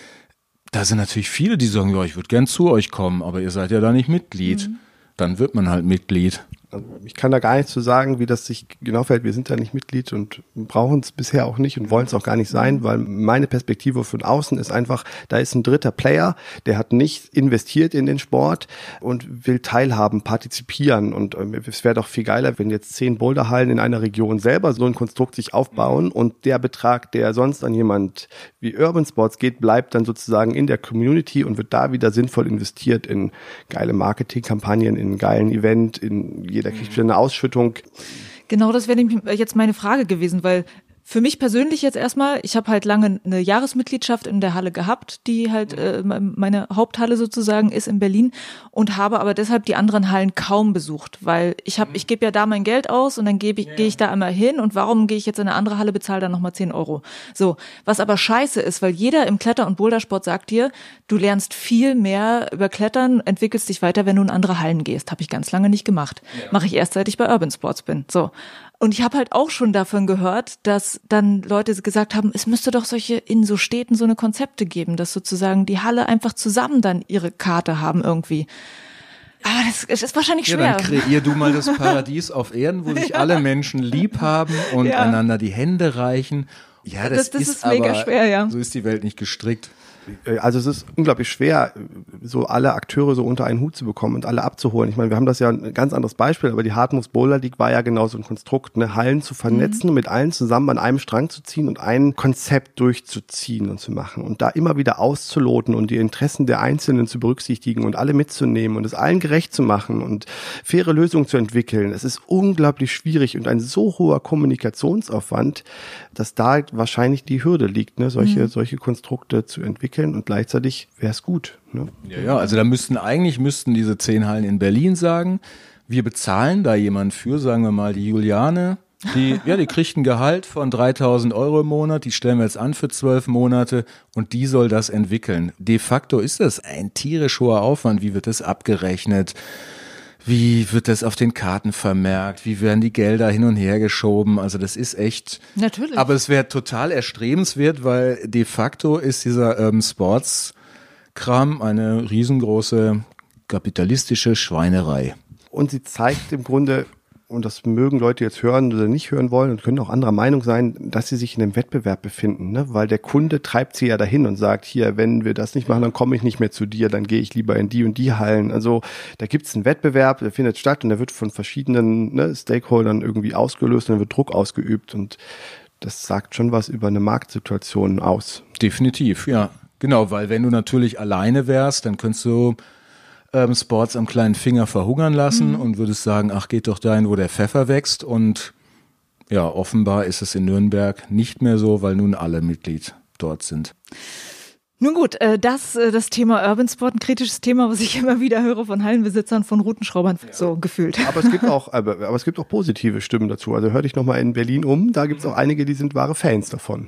da sind natürlich viele, die sagen, ja, ich würde gern zu euch kommen, aber ihr seid ja da nicht Mitglied. Dann wird man halt Mitglied. Ich kann da gar nichts zu sagen, wie das sich genau verhält. Wir sind da nicht Mitglied und brauchen es bisher auch nicht und wollen es auch gar nicht sein, weil meine Perspektive von außen ist einfach, da ist ein dritter Player, der hat nicht investiert in den Sport und will teilhaben, partizipieren. Und es wäre doch viel geiler, wenn jetzt 10 Boulderhallen in einer Region selber so ein Konstrukt sich aufbauen und der Betrag, der sonst an jemand wie Urban Sports geht, bleibt dann sozusagen in der Community und wird da wieder sinnvoll investiert in geile Marketingkampagnen, in einen geilen Event, in jeder kriegt wieder eine Ausschüttung. Genau, das wäre jetzt meine Frage gewesen, weil für mich persönlich jetzt erstmal, ich habe halt lange eine Jahresmitgliedschaft in der Halle gehabt, die halt meine Haupthalle sozusagen ist in Berlin und habe aber deshalb die anderen Hallen kaum besucht, weil ich gebe ja da mein Geld aus und dann gehe ich da einmal hin und warum gehe ich jetzt in eine andere Halle, bezahle dann nochmal 10 €. So, was aber scheiße ist, weil jeder im Kletter- und Bouldersport sagt dir, du lernst viel mehr über Klettern, entwickelst dich weiter, wenn du in andere Hallen gehst. Habe ich ganz lange nicht gemacht. Mache ich erst, seit ich bei Urban Sports bin. So. Und ich habe halt auch schon davon gehört, dass dann Leute gesagt haben, es müsste doch in so Städten so eine Konzepte geben, dass sozusagen die Halle einfach zusammen dann ihre Karte haben irgendwie. Aber es ist wahrscheinlich schwer. Ja, dann kreier du mal das Paradies auf Erden, wo sich alle Menschen lieb haben und einander die Hände reichen. Ja, das ist mega aber schwer, ja. So ist die Welt nicht gestrickt. Also es ist unglaublich schwer, so alle Akteure so unter einen Hut zu bekommen und alle abzuholen. Ich meine, wir haben das ja ein ganz anderes Beispiel, aber die Hardmoves Boulder League war ja genau so ein Konstrukt, ne? Hallen zu vernetzen und mit allen zusammen an einem Strang zu ziehen und ein Konzept durchzuziehen und zu machen und da immer wieder auszuloten und die Interessen der Einzelnen zu berücksichtigen und alle mitzunehmen und es allen gerecht zu machen und faire Lösungen zu entwickeln. Es ist unglaublich schwierig und ein so hoher Kommunikationsaufwand, dass da wahrscheinlich die Hürde liegt, ne? Solche Konstrukte zu entwickeln. Und gleichzeitig wäre es gut. Ne? Ja, also da müssten diese 10 Hallen in Berlin sagen, wir bezahlen da jemanden für, sagen wir mal die Juliane, die kriegt ein Gehalt von 3.000 € im Monat, die stellen wir jetzt an für 12 Monate und die soll das entwickeln. De facto ist das ein tierisch hoher Aufwand, wie wird das abgerechnet? Wie wird das auf den Karten vermerkt? Wie werden die Gelder hin und her geschoben? Also das ist echt. Natürlich. Aber es wäre total erstrebenswert, weil de facto ist dieser Urban Sports Kram eine riesengroße kapitalistische Schweinerei. Und sie zeigt im Grunde, und das mögen Leute jetzt hören oder nicht hören wollen und können auch anderer Meinung sein, dass sie sich in einem Wettbewerb befinden, ne? Weil der Kunde treibt sie ja dahin und sagt, hier, wenn wir das nicht machen, dann komme ich nicht mehr zu dir, dann gehe ich lieber in die und die Hallen. Also da gibt es einen Wettbewerb, der findet statt und der wird von verschiedenen Stakeholdern irgendwie ausgelöst und dann wird Druck ausgeübt und das sagt schon was über eine Marktsituation aus. Definitiv, ja. Genau, weil wenn du natürlich alleine wärst, dann könntest du Sports am kleinen Finger verhungern lassen und würdest sagen, ach, geht doch dahin, wo der Pfeffer wächst. Und ja, offenbar ist es in Nürnberg nicht mehr so, weil nun alle Mitglied dort sind. Nun gut, das Thema Urban Sport, ein kritisches Thema, was ich immer wieder höre von Hallenbesitzern, von Routenschraubern, so gefühlt. Aber es gibt auch positive Stimmen dazu. Also hör dich nochmal in Berlin um, da gibt es auch einige, die sind wahre Fans davon.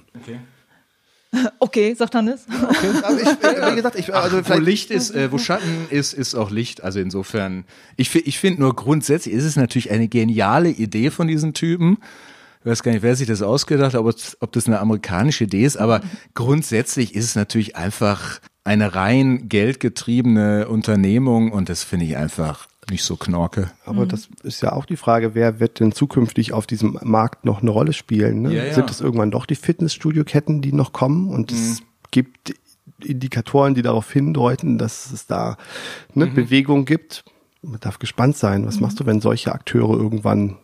Okay, sagt Hannes. Okay. Also wie gesagt, wo Licht ist, wo Schatten ist auch Licht. Also insofern, ich finde nur grundsätzlich ist es natürlich eine geniale Idee von diesen Typen. Ich weiß gar nicht, wer sich das ausgedacht hat, ob das eine amerikanische Idee ist, aber grundsätzlich ist es natürlich einfach eine rein geldgetriebene Unternehmung und das finde ich einfach nicht so knorke. Aber das ist ja auch die Frage, wer wird denn zukünftig auf diesem Markt noch eine Rolle spielen? Ne? Ja. Sind es irgendwann doch die Fitnessstudio-Ketten, die noch kommen? Und es gibt Indikatoren, die darauf hindeuten, dass es da eine Bewegung gibt. Man darf gespannt sein. Was machst du, wenn solche Akteure irgendwann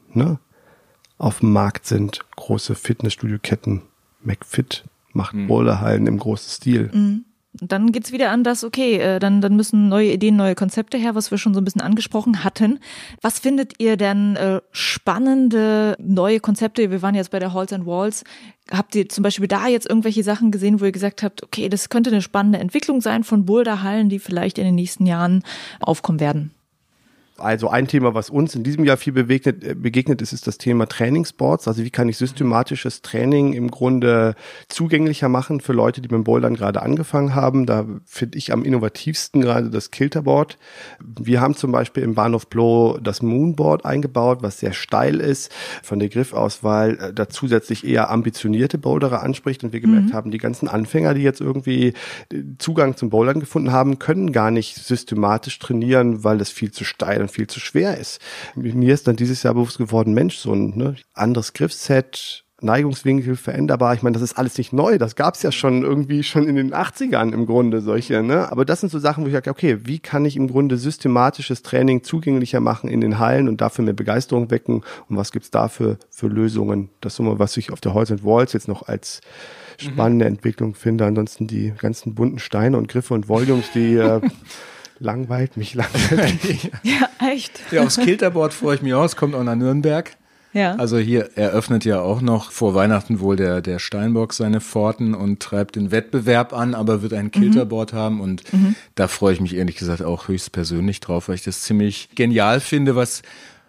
auf dem Markt sind? Große Fitnessstudio-Ketten, McFit macht Boulderhallen im großen Stil. Und dann geht's wieder an das, okay, dann müssen neue Ideen, neue Konzepte her, was wir schon so ein bisschen angesprochen hatten. Was findet ihr denn spannende neue Konzepte? Wir waren jetzt bei der Halls and Walls. Habt ihr zum Beispiel da jetzt irgendwelche Sachen gesehen, wo ihr gesagt habt, okay, das könnte eine spannende Entwicklung sein von Boulderhallen, die vielleicht in den nächsten Jahren aufkommen werden? Also ein Thema, was uns in diesem Jahr viel begegnet ist das Thema Trainingsboards. Also wie kann ich systematisches Training im Grunde zugänglicher machen für Leute, die mit dem Bouldern gerade angefangen haben. Da finde ich am innovativsten gerade das Kilterboard. Wir haben zum Beispiel im Bahnhof Blow das Moonboard eingebaut, was sehr steil ist von der Griffauswahl, da zusätzlich eher ambitionierte Boulderer anspricht. Und wir gemerkt haben, die ganzen Anfänger, die jetzt irgendwie Zugang zum Bouldern gefunden haben, können gar nicht systematisch trainieren, weil das viel zu steil und viel zu schwer ist. Mir ist dann dieses Jahr bewusst geworden, Mensch, so ein anderes Griffset, Neigungswinkel veränderbar. Ich meine, das ist alles nicht neu. Das gab es ja schon in den 80ern im Grunde solche. Aber das sind so Sachen, wo ich sage, okay, wie kann ich im Grunde systematisches Training zugänglicher machen in den Hallen und dafür mehr Begeisterung wecken? Und was gibt's da für Lösungen? Das ist immer, was ich auf der Halls and Walls jetzt noch als spannende Entwicklung finde. Ansonsten die ganzen bunten Steine und Griffe und Volumes, die langweilt mich langweilig. Ja, echt. Ja, aufs Kilterboard freue ich mich aus, kommt auch nach Nürnberg. Ja. Also hier eröffnet ja auch noch vor Weihnachten wohl der Steinbock seine Pforten und treibt den Wettbewerb an, aber wird ein Kilterboard haben und da freue ich mich ehrlich gesagt auch höchstpersönlich drauf, weil ich das ziemlich genial finde, was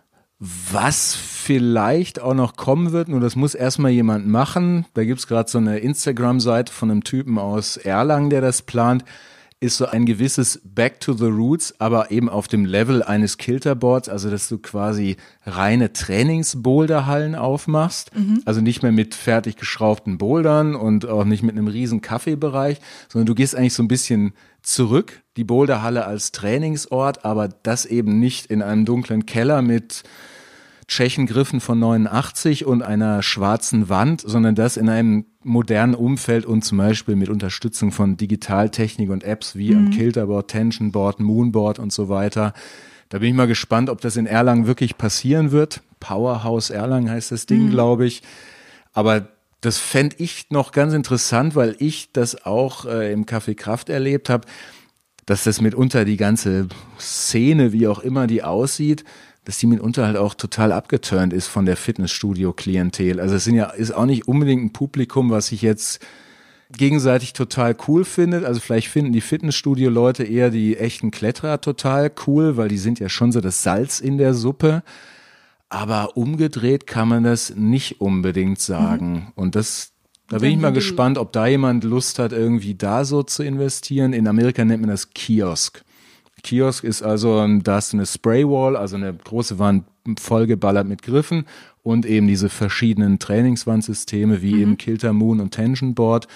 vielleicht auch noch kommen wird, nur das muss erstmal jemand machen. Da gibt's gerade so eine Instagram-Seite von einem Typen aus Erlangen, der das plant. Ist so ein gewisses Back to the Roots, aber eben auf dem Level eines Kilterboards, also dass du quasi reine Trainingsboulderhallen aufmachst, also nicht mehr mit fertig geschraubten Bouldern und auch nicht mit einem riesen Kaffeebereich, sondern du gehst eigentlich so ein bisschen zurück, die Boulderhalle als Trainingsort, aber das eben nicht in einem dunklen Keller mit Tschechengriffen von 89 und einer schwarzen Wand, sondern das in einem modernen Umfeld und zum Beispiel mit Unterstützung von Digitaltechnik und Apps wie am Kilterboard, Tensionboard, Moonboard und so weiter. Da bin ich mal gespannt, ob das in Erlangen wirklich passieren wird. Powerhouse Erlangen heißt das Ding, glaube ich. Aber das fände ich noch ganz interessant, weil ich das auch im Café Kraft erlebt habe, dass das mitunter die ganze Szene, wie auch immer die aussieht, dass die mitunter halt auch total abgeturnt ist von der Fitnessstudio-Klientel. Also es ist auch nicht unbedingt ein Publikum, was sich jetzt gegenseitig total cool findet. Also vielleicht finden die Fitnessstudio-Leute eher die echten Kletterer total cool, weil die sind ja schon so das Salz in der Suppe. Aber umgedreht kann man das nicht unbedingt sagen. Und da bin ich mal gespannt, ob da jemand Lust hat, irgendwie da so zu investieren. In Amerika nennt man das Kiosk. Kiosk ist also, da hast du eine Spraywall, also eine große Wand vollgeballert mit Griffen und eben diese verschiedenen Trainingswandsysteme wie eben Kilter, Moon und Tensionboard.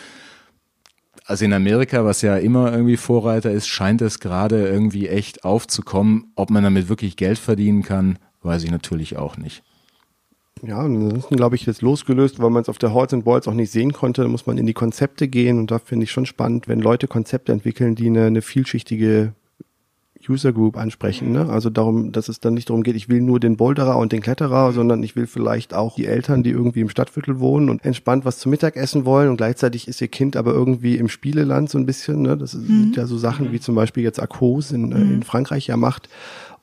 Also in Amerika, was ja immer irgendwie Vorreiter ist, scheint es gerade irgendwie echt aufzukommen. Ob man damit wirklich Geld verdienen kann, weiß ich natürlich auch nicht. Ja, und ansonsten glaube ich jetzt losgelöst, weil man es auf der Halls and Walls auch nicht sehen konnte, da muss man in die Konzepte gehen und da finde ich schon spannend, wenn Leute Konzepte entwickeln, die eine vielschichtige User Group ansprechen, ne? Also darum, dass es dann nicht darum geht, ich will nur den Boulderer und den Kletterer, sondern ich will vielleicht auch die Eltern, die irgendwie im Stadtviertel wohnen und entspannt was zum Mittag essen wollen und gleichzeitig ist ihr Kind aber irgendwie im Spieleland so ein bisschen, ne? Das sind ja so Sachen wie zum Beispiel jetzt Akos in Frankreich ja macht.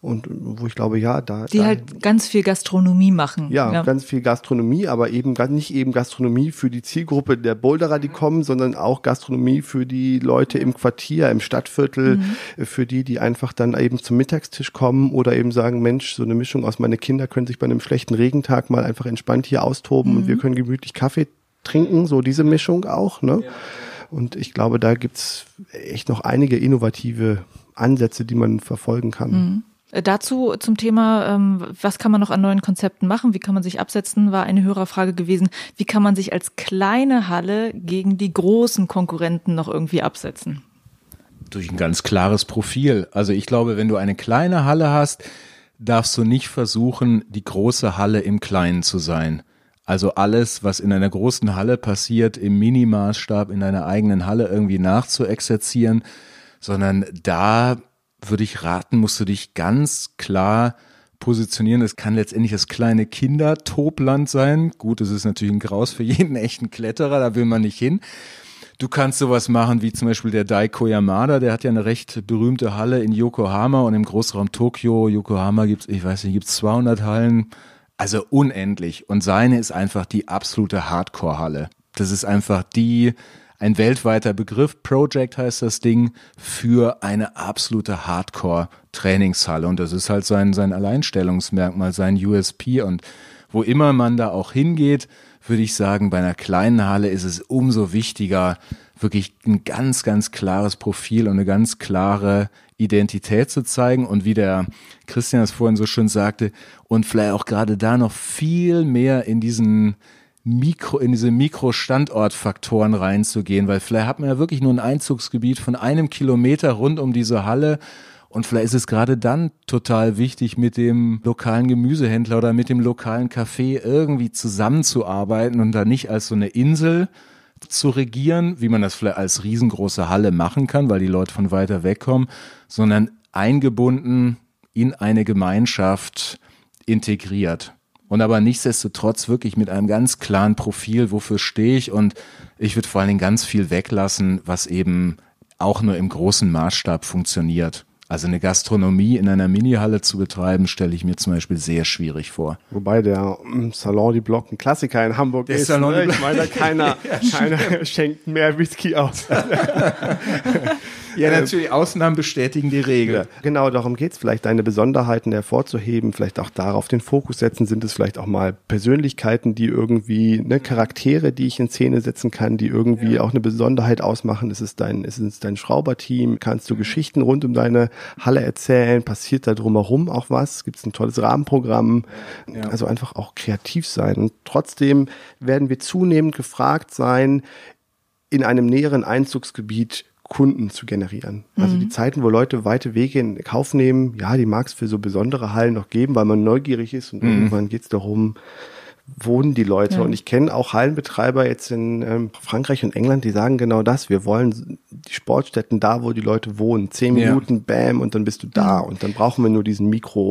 und wo ich glaube, die halt ganz viel Gastronomie machen. Ja, ganz viel Gastronomie, aber nicht eben Gastronomie für die Zielgruppe der Boulderer, die kommen, sondern auch Gastronomie für die Leute im Quartier, im Stadtviertel, für die einfach dann eben zum Mittagstisch kommen oder eben sagen, Mensch, so eine Mischung aus, meine Kinder können sich bei einem schlechten Regentag mal einfach entspannt hier austoben und wir können gemütlich Kaffee trinken, so diese Mischung auch, ne? Ja. Und ich glaube, da gibt's echt noch einige innovative Ansätze, die man verfolgen kann. Dazu zum Thema, was kann man noch an neuen Konzepten machen, wie kann man sich absetzen, war eine Hörerfrage gewesen. Wie kann man sich als kleine Halle gegen die großen Konkurrenten noch irgendwie absetzen? Durch ein ganz klares Profil. Also ich glaube, wenn du eine kleine Halle hast, darfst du nicht versuchen, die große Halle im Kleinen zu sein. Also alles, was in einer großen Halle passiert, im Minimaßstab in deiner eigenen Halle irgendwie nachzuexerzieren, sondern da würde ich raten, musst du dich ganz klar positionieren. Es kann letztendlich das kleine Kindertobland sein. Gut, es ist natürlich ein Graus für jeden echten Kletterer, da will man nicht hin. Du kannst sowas machen wie zum Beispiel der Daiko Yamada, der hat ja eine recht berühmte Halle in Yokohama und im Großraum Tokio. Yokohama gibt's 200 Hallen. Also unendlich. Und seine ist einfach die absolute Hardcore-Halle. Das ist einfach ein weltweiter Begriff. Project heißt das Ding für eine absolute Hardcore-Trainingshalle. Und das ist halt sein Alleinstellungsmerkmal, sein USP. Und wo immer man da auch hingeht, würde ich sagen, bei einer kleinen Halle ist es umso wichtiger, wirklich ein ganz, ganz klares Profil und eine ganz klare Identität zu zeigen und wie der Christian es vorhin so schön sagte und vielleicht auch gerade da noch viel mehr in diese Mikro-Standortfaktoren reinzugehen, weil vielleicht hat man ja wirklich nur ein Einzugsgebiet von 1 Kilometer rund um diese Halle und vielleicht ist es gerade dann total wichtig, mit dem lokalen Gemüsehändler oder mit dem lokalen Café irgendwie zusammenzuarbeiten und da nicht als so eine Insel zu regieren, wie man das vielleicht als riesengroße Halle machen kann, weil die Leute von weiter weg kommen, sondern eingebunden in eine Gemeinschaft integriert. Und aber nichtsdestotrotz wirklich mit einem ganz klaren Profil, wofür stehe ich, und ich würde vor allen Dingen ganz viel weglassen, was eben auch nur im großen Maßstab funktioniert. Also eine Gastronomie in einer Minihalle zu betreiben, stelle ich mir zum Beispiel sehr schwierig vor. Wobei der Salon du Bloc ein Klassiker in Hamburg ist. Ne? Ich meine, keiner schenkt mehr Whisky aus. Ja, natürlich, Ausnahmen bestätigen die Regel. Ja, genau, darum geht's vielleicht, deine Besonderheiten hervorzuheben, vielleicht auch darauf den Fokus setzen. Sind es vielleicht auch mal Persönlichkeiten, die irgendwie, Charaktere, die ich in Szene setzen kann, die irgendwie auch eine Besonderheit ausmachen? Ist es dein Schrauberteam? Kannst du Geschichten rund um deine Halle erzählen? Passiert da drumherum auch was? Gibt es ein tolles Rahmenprogramm? Ja. Also einfach auch kreativ sein. Und trotzdem werden wir zunehmend gefragt sein, in einem näheren Einzugsgebiet Kunden zu generieren. Also die Zeiten, wo Leute weite Wege in Kauf nehmen, ja, die mag es für so besondere Hallen noch geben, weil man neugierig ist und irgendwann geht es darum, wohnen die Leute. Ja. Und ich kenne auch Hallenbetreiber jetzt in Frankreich und England, die sagen genau das. Wir wollen die Sportstätten da, wo die Leute wohnen. 10 Minuten, bam, und dann bist du da. Und dann brauchen wir nur diesen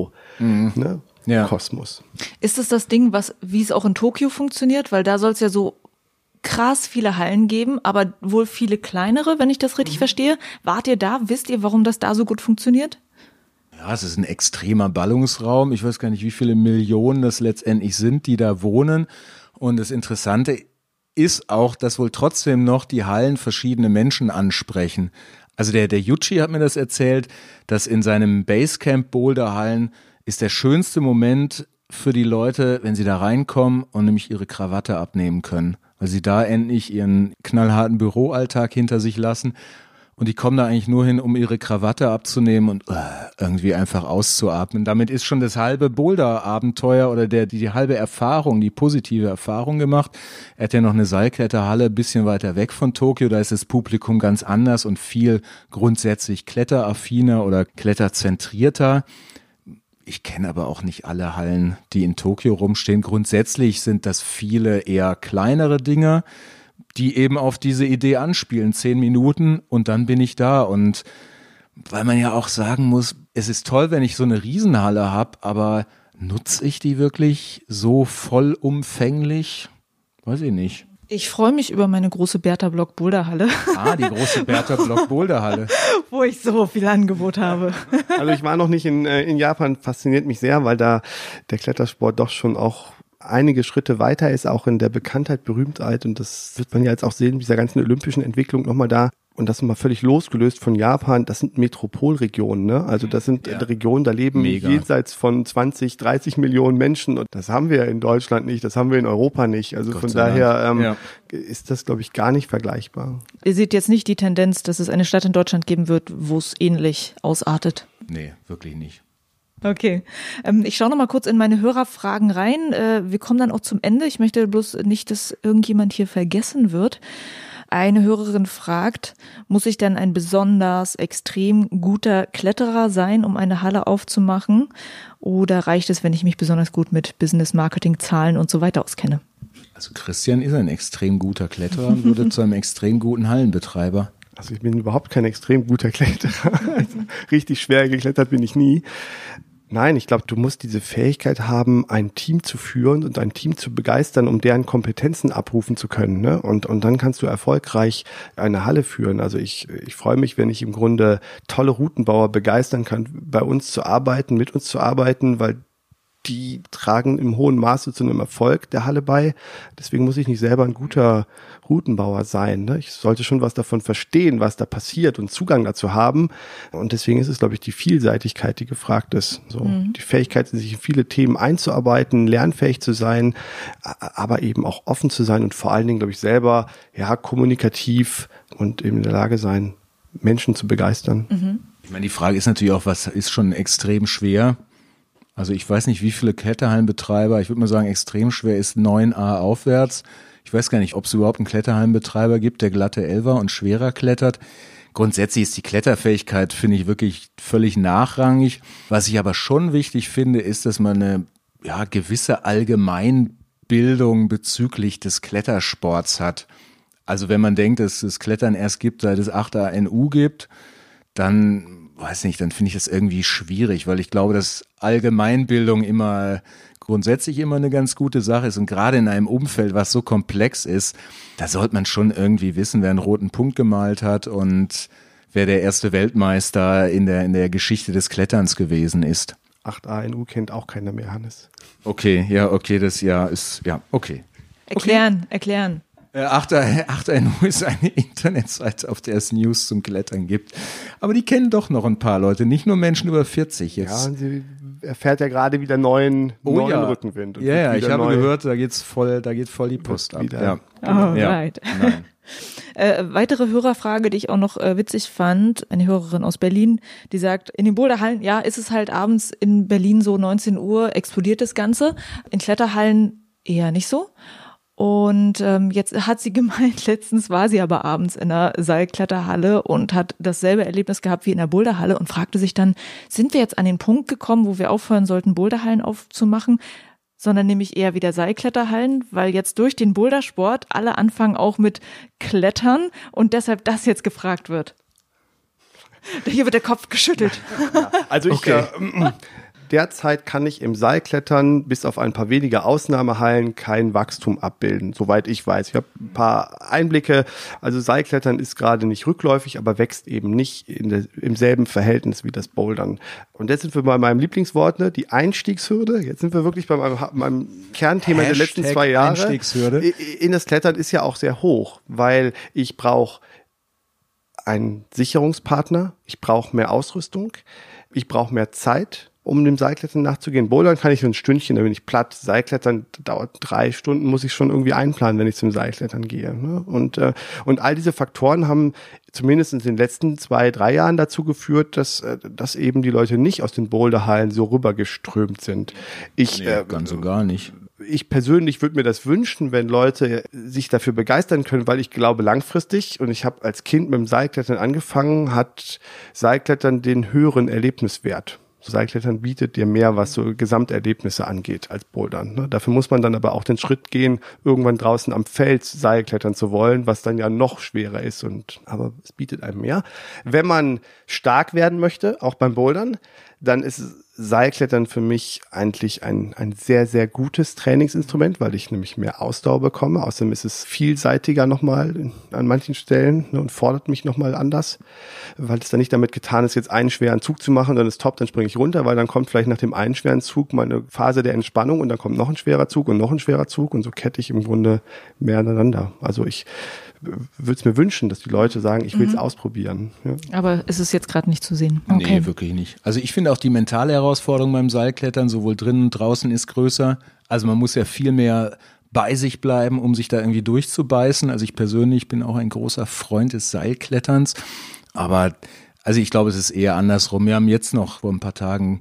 Kosmos. Ist es das Ding, wie es auch in Tokio funktioniert? Weil da soll es ja so krass viele Hallen geben, aber wohl viele kleinere, wenn ich das richtig verstehe. Wart ihr da? Wisst ihr, warum das da so gut funktioniert? Ja, es ist ein extremer Ballungsraum. Ich weiß gar nicht, wie viele Millionen das letztendlich sind, die da wohnen. Und das Interessante ist auch, dass wohl trotzdem noch die Hallen verschiedene Menschen ansprechen. Also der Yuchi hat mir das erzählt, dass in seinem Basecamp Boulderhallen ist der schönste Moment für die Leute, wenn sie da reinkommen und nämlich ihre Krawatte abnehmen können. Weil sie da endlich ihren knallharten Büroalltag hinter sich lassen. Und die kommen da eigentlich nur hin, um ihre Krawatte abzunehmen und irgendwie einfach auszuatmen. Damit ist schon das halbe Boulder-Abenteuer oder die halbe Erfahrung, die positive Erfahrung gemacht. Er hat ja noch eine Seilkletterhalle ein bisschen weiter weg von Tokio. Da ist das Publikum ganz anders und viel grundsätzlich kletteraffiner oder kletterzentrierter. Ich kenne aber auch nicht alle Hallen, die in Tokio rumstehen. Grundsätzlich sind das viele eher kleinere Dinge, die eben auf diese Idee anspielen. 10 Minuten und dann bin ich da. Und weil man ja auch sagen muss, es ist toll, wenn ich so eine Riesenhalle habe, aber nutze ich die wirklich so vollumfänglich? Weiß ich nicht. Ich freue mich über meine große Bertha Block Boulderhalle. Ah, die große Bertha Block Boulderhalle. Wo ich so viel Angebot habe. Also ich war noch nicht in Japan, fasziniert mich sehr, weil da der Klettersport doch schon auch einige Schritte weiter ist, auch in der Bekanntheit, Berühmtheit, und das wird man ja jetzt auch sehen, dieser ganzen olympischen Entwicklung nochmal da. Und das ist mal völlig losgelöst von Japan, das sind Metropolregionen, ne? Also das sind Regionen, da leben jenseits von 20, 30 Millionen Menschen, und das haben wir in Deutschland nicht, das haben wir in Europa nicht. Also von daher ist das, glaube ich, gar nicht vergleichbar. Ihr seht jetzt nicht die Tendenz, dass es eine Stadt in Deutschland geben wird, wo es ähnlich ausartet? Nee, wirklich nicht. Okay, ich schaue noch mal kurz in meine Hörerfragen rein. Wir kommen dann auch zum Ende. Ich möchte bloß nicht, dass irgendjemand hier vergessen wird. Eine Hörerin fragt, muss ich denn ein besonders extrem guter Kletterer sein, um eine Halle aufzumachen? Oder reicht es, wenn ich mich besonders gut mit Business, Marketing, Zahlen und so weiter auskenne? Also Christian ist ein extrem guter Kletterer und wurde zu einem extrem guten Hallenbetreiber. Also ich bin überhaupt kein extrem guter Kletterer. Richtig schwer geklettert bin ich nie. Nein, ich glaube, du musst diese Fähigkeit haben, ein Team zu führen und ein Team zu begeistern, um deren Kompetenzen abrufen zu können, ne? Und dann kannst du erfolgreich eine Halle führen. Also ich freue mich, wenn ich im Grunde tolle Routenbauer begeistern kann, bei uns zu arbeiten, mit uns zu arbeiten, weil die tragen im hohen Maße zu einem Erfolg der Halle bei. Deswegen muss ich nicht selber ein guter Routenbauer sein, ne? Ich sollte schon was davon verstehen, was da passiert, und Zugang dazu haben. Und deswegen ist es, glaube ich, die Vielseitigkeit, die gefragt ist. So, die Fähigkeit, sich in viele Themen einzuarbeiten, lernfähig zu sein, aber eben auch offen zu sein und vor allen Dingen, glaube ich, selber kommunikativ und eben in der Lage sein, Menschen zu begeistern. Ich meine, die Frage ist natürlich auch, was ist schon extrem schwer? Also ich weiß nicht, wie viele Kletterhallenbetreiber, ich würde mal sagen, extrem schwer ist 9a aufwärts. Ich weiß gar nicht, ob es überhaupt einen Kletterhallenbetreiber gibt, der glatte Elfer und schwerer klettert. Grundsätzlich ist die Kletterfähigkeit, finde ich, wirklich völlig nachrangig. Was ich aber schon wichtig finde, ist, dass man eine gewisse Allgemeinbildung bezüglich des Klettersports hat. Also wenn man denkt, dass es Klettern erst gibt, seit es 8a-NU gibt, dann dann finde ich das irgendwie schwierig, weil ich glaube, dass Allgemeinbildung grundsätzlich immer eine ganz gute Sache ist, und gerade in einem Umfeld, was so komplex ist, da sollte man schon irgendwie wissen, wer einen roten Punkt gemalt hat und wer der erste Weltmeister in der Geschichte des Kletterns gewesen ist. 8a-NU kennt auch keiner mehr, Hannes. Okay, okay. Erklären. 8a-NU ist eine Internetseite, auf der es News zum Klettern gibt. Aber die kennen doch noch ein paar Leute, nicht nur Menschen über 40 jetzt. Ja, und sie erfährt ja gerade wieder neuen Rückenwind. Ja, ich habe gehört, da geht voll die Post ab. Ja. Right. Weitere Hörerfrage, die ich auch noch witzig fand, eine Hörerin aus Berlin, die sagt, in den Boulderhallen, ist es halt abends in Berlin so 19 Uhr, explodiert das Ganze. In Kletterhallen eher nicht so. Und jetzt hat sie gemeint, letztens war sie aber abends in einer Seilkletterhalle und hat dasselbe Erlebnis gehabt wie in der Boulderhalle und fragte sich dann, sind wir jetzt an den Punkt gekommen, wo wir aufhören sollten, Boulderhallen aufzumachen, sondern nämlich eher wieder Seilkletterhallen, weil jetzt durch den Bouldersport alle anfangen auch mit Klettern und deshalb das jetzt gefragt wird. Hier wird der Kopf geschüttelt. Ja, also derzeit kann ich im Seilklettern bis auf ein paar wenige Ausnahmehallen kein Wachstum abbilden, soweit ich weiß. Ich habe ein paar Einblicke. Also Seilklettern ist gerade nicht rückläufig, aber wächst eben nicht im selben Verhältnis wie das Bouldern. Und jetzt sind wir bei meinem Lieblingswort, ne? Die Einstiegshürde. Jetzt sind wir wirklich bei meinem Kernthema der letzten 2 Jahre. Einstiegshürde. In das Klettern ist ja auch sehr hoch, weil ich brauche einen Sicherungspartner, ich brauche mehr Ausrüstung, ich brauche mehr Zeit, um dem Seilklettern nachzugehen. Bouldern kann ich so ein Stündchen, da bin ich platt. Seilklettern dauert 3 Stunden, muss ich schon irgendwie einplanen, wenn ich zum Seilklettern gehe. Ne? Und all diese Faktoren haben zumindest in den letzten 2-3 Jahren dazu geführt, dass eben die Leute nicht aus den Boulderhallen so rübergeströmt sind. Ganz und gar nicht. Ich persönlich würde mir das wünschen, wenn Leute sich dafür begeistern können, weil ich glaube langfristig, und ich habe als Kind mit dem Seilklettern angefangen, hat Seilklettern den höheren Erlebniswert. Seilklettern bietet dir mehr, was so Gesamterlebnisse angeht, als Bouldern. Ne? Dafür muss man dann aber auch den Schritt gehen, irgendwann draußen am Fels Seilklettern zu wollen, was dann ja noch schwerer ist. Aber es bietet einem mehr. Wenn man stark werden möchte, auch beim Bouldern, dann ist Seilklettern für mich eigentlich ein sehr, sehr gutes Trainingsinstrument, weil ich nämlich mehr Ausdauer bekomme. Außerdem ist es vielseitiger nochmal an manchen Stellen, ne, und fordert mich nochmal anders, weil es dann nicht damit getan ist, jetzt einen schweren Zug zu machen, dann ist top, dann springe ich runter, weil dann kommt vielleicht nach dem einen schweren Zug mal eine Phase der Entspannung und dann kommt noch ein schwerer Zug und noch ein schwerer Zug und so kette ich im Grunde mehr aneinander. Also ich würde es mir wünschen, dass die Leute sagen, ich will es ausprobieren. Ja. Aber ist es jetzt gerade nicht zu sehen? Okay. Nee, wirklich nicht. Also ich finde auch die mentale Herausforderung beim Seilklettern, sowohl drinnen und draußen, ist größer. Also man muss ja viel mehr bei sich bleiben, um sich da irgendwie durchzubeißen. Also ich persönlich bin auch ein großer Freund des Seilkletterns. Aber also ich glaube, es ist eher andersrum. Wir haben jetzt noch vor ein paar Tagen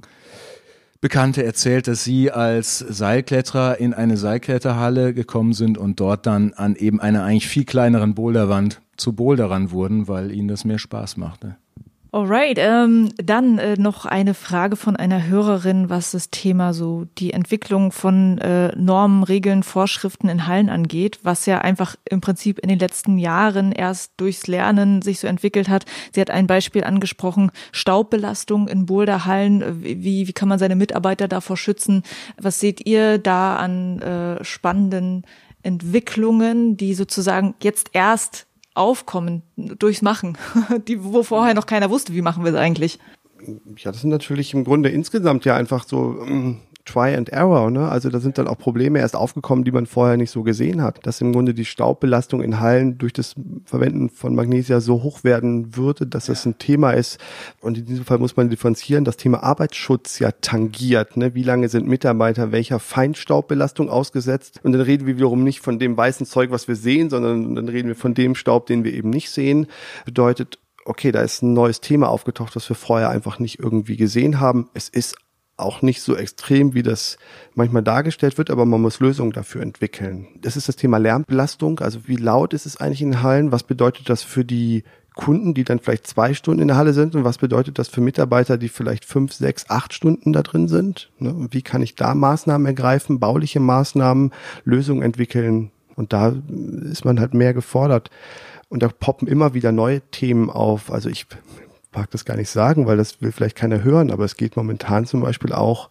Bekannte erzählt, dass sie als Seilkletterer in eine Seilkletterhalle gekommen sind und dort dann an eben einer eigentlich viel kleineren Boulderwand zu Boulderern wurden, weil ihnen das mehr Spaß machte. Alright, dann noch eine Frage von einer Hörerin, was das Thema so die Entwicklung von Normen, Regeln, Vorschriften in Hallen angeht, was ja einfach im Prinzip in den letzten Jahren erst durchs Lernen sich so entwickelt hat. Sie hat ein Beispiel angesprochen, Staubbelastung in Boulderhallen. Wie kann man seine Mitarbeiter davor schützen? Was seht ihr da an spannenden Entwicklungen, die sozusagen jetzt erst aufkommen durchs Machen, wo vorher noch keiner wusste, wie machen wir es eigentlich? Ja, das sind natürlich im Grunde insgesamt ja einfach so Try and Error, ne? Also da sind dann auch Probleme erst aufgekommen, die man vorher nicht so gesehen hat. Dass im Grunde die Staubbelastung in Hallen durch das Verwenden von Magnesia so hoch werden würde, dass das ein Thema ist. Und in diesem Fall muss man differenzieren, das Thema Arbeitsschutz ja tangiert, ne? Wie lange sind Mitarbeiter welcher Feinstaubbelastung ausgesetzt? Und dann reden wir wiederum nicht von dem weißen Zeug, was wir sehen, sondern dann reden wir von dem Staub, den wir eben nicht sehen. Bedeutet, okay, da ist ein neues Thema aufgetaucht, das wir vorher einfach nicht irgendwie gesehen haben. Es ist auch nicht so extrem, wie das manchmal dargestellt wird, aber man muss Lösungen dafür entwickeln. Das ist das Thema Lärmbelastung. Also wie laut ist es eigentlich in Hallen? Was bedeutet das für die Kunden, die dann vielleicht 2 Stunden in der Halle sind? Und was bedeutet das für Mitarbeiter, die vielleicht 5, 6, 8 Stunden da drin sind? Und wie kann ich da Maßnahmen ergreifen, bauliche Maßnahmen, Lösungen entwickeln? Und da ist man halt mehr gefordert. Und da poppen immer wieder neue Themen auf. Also ich mag das gar nicht sagen, weil das will vielleicht keiner hören, aber es geht momentan zum Beispiel auch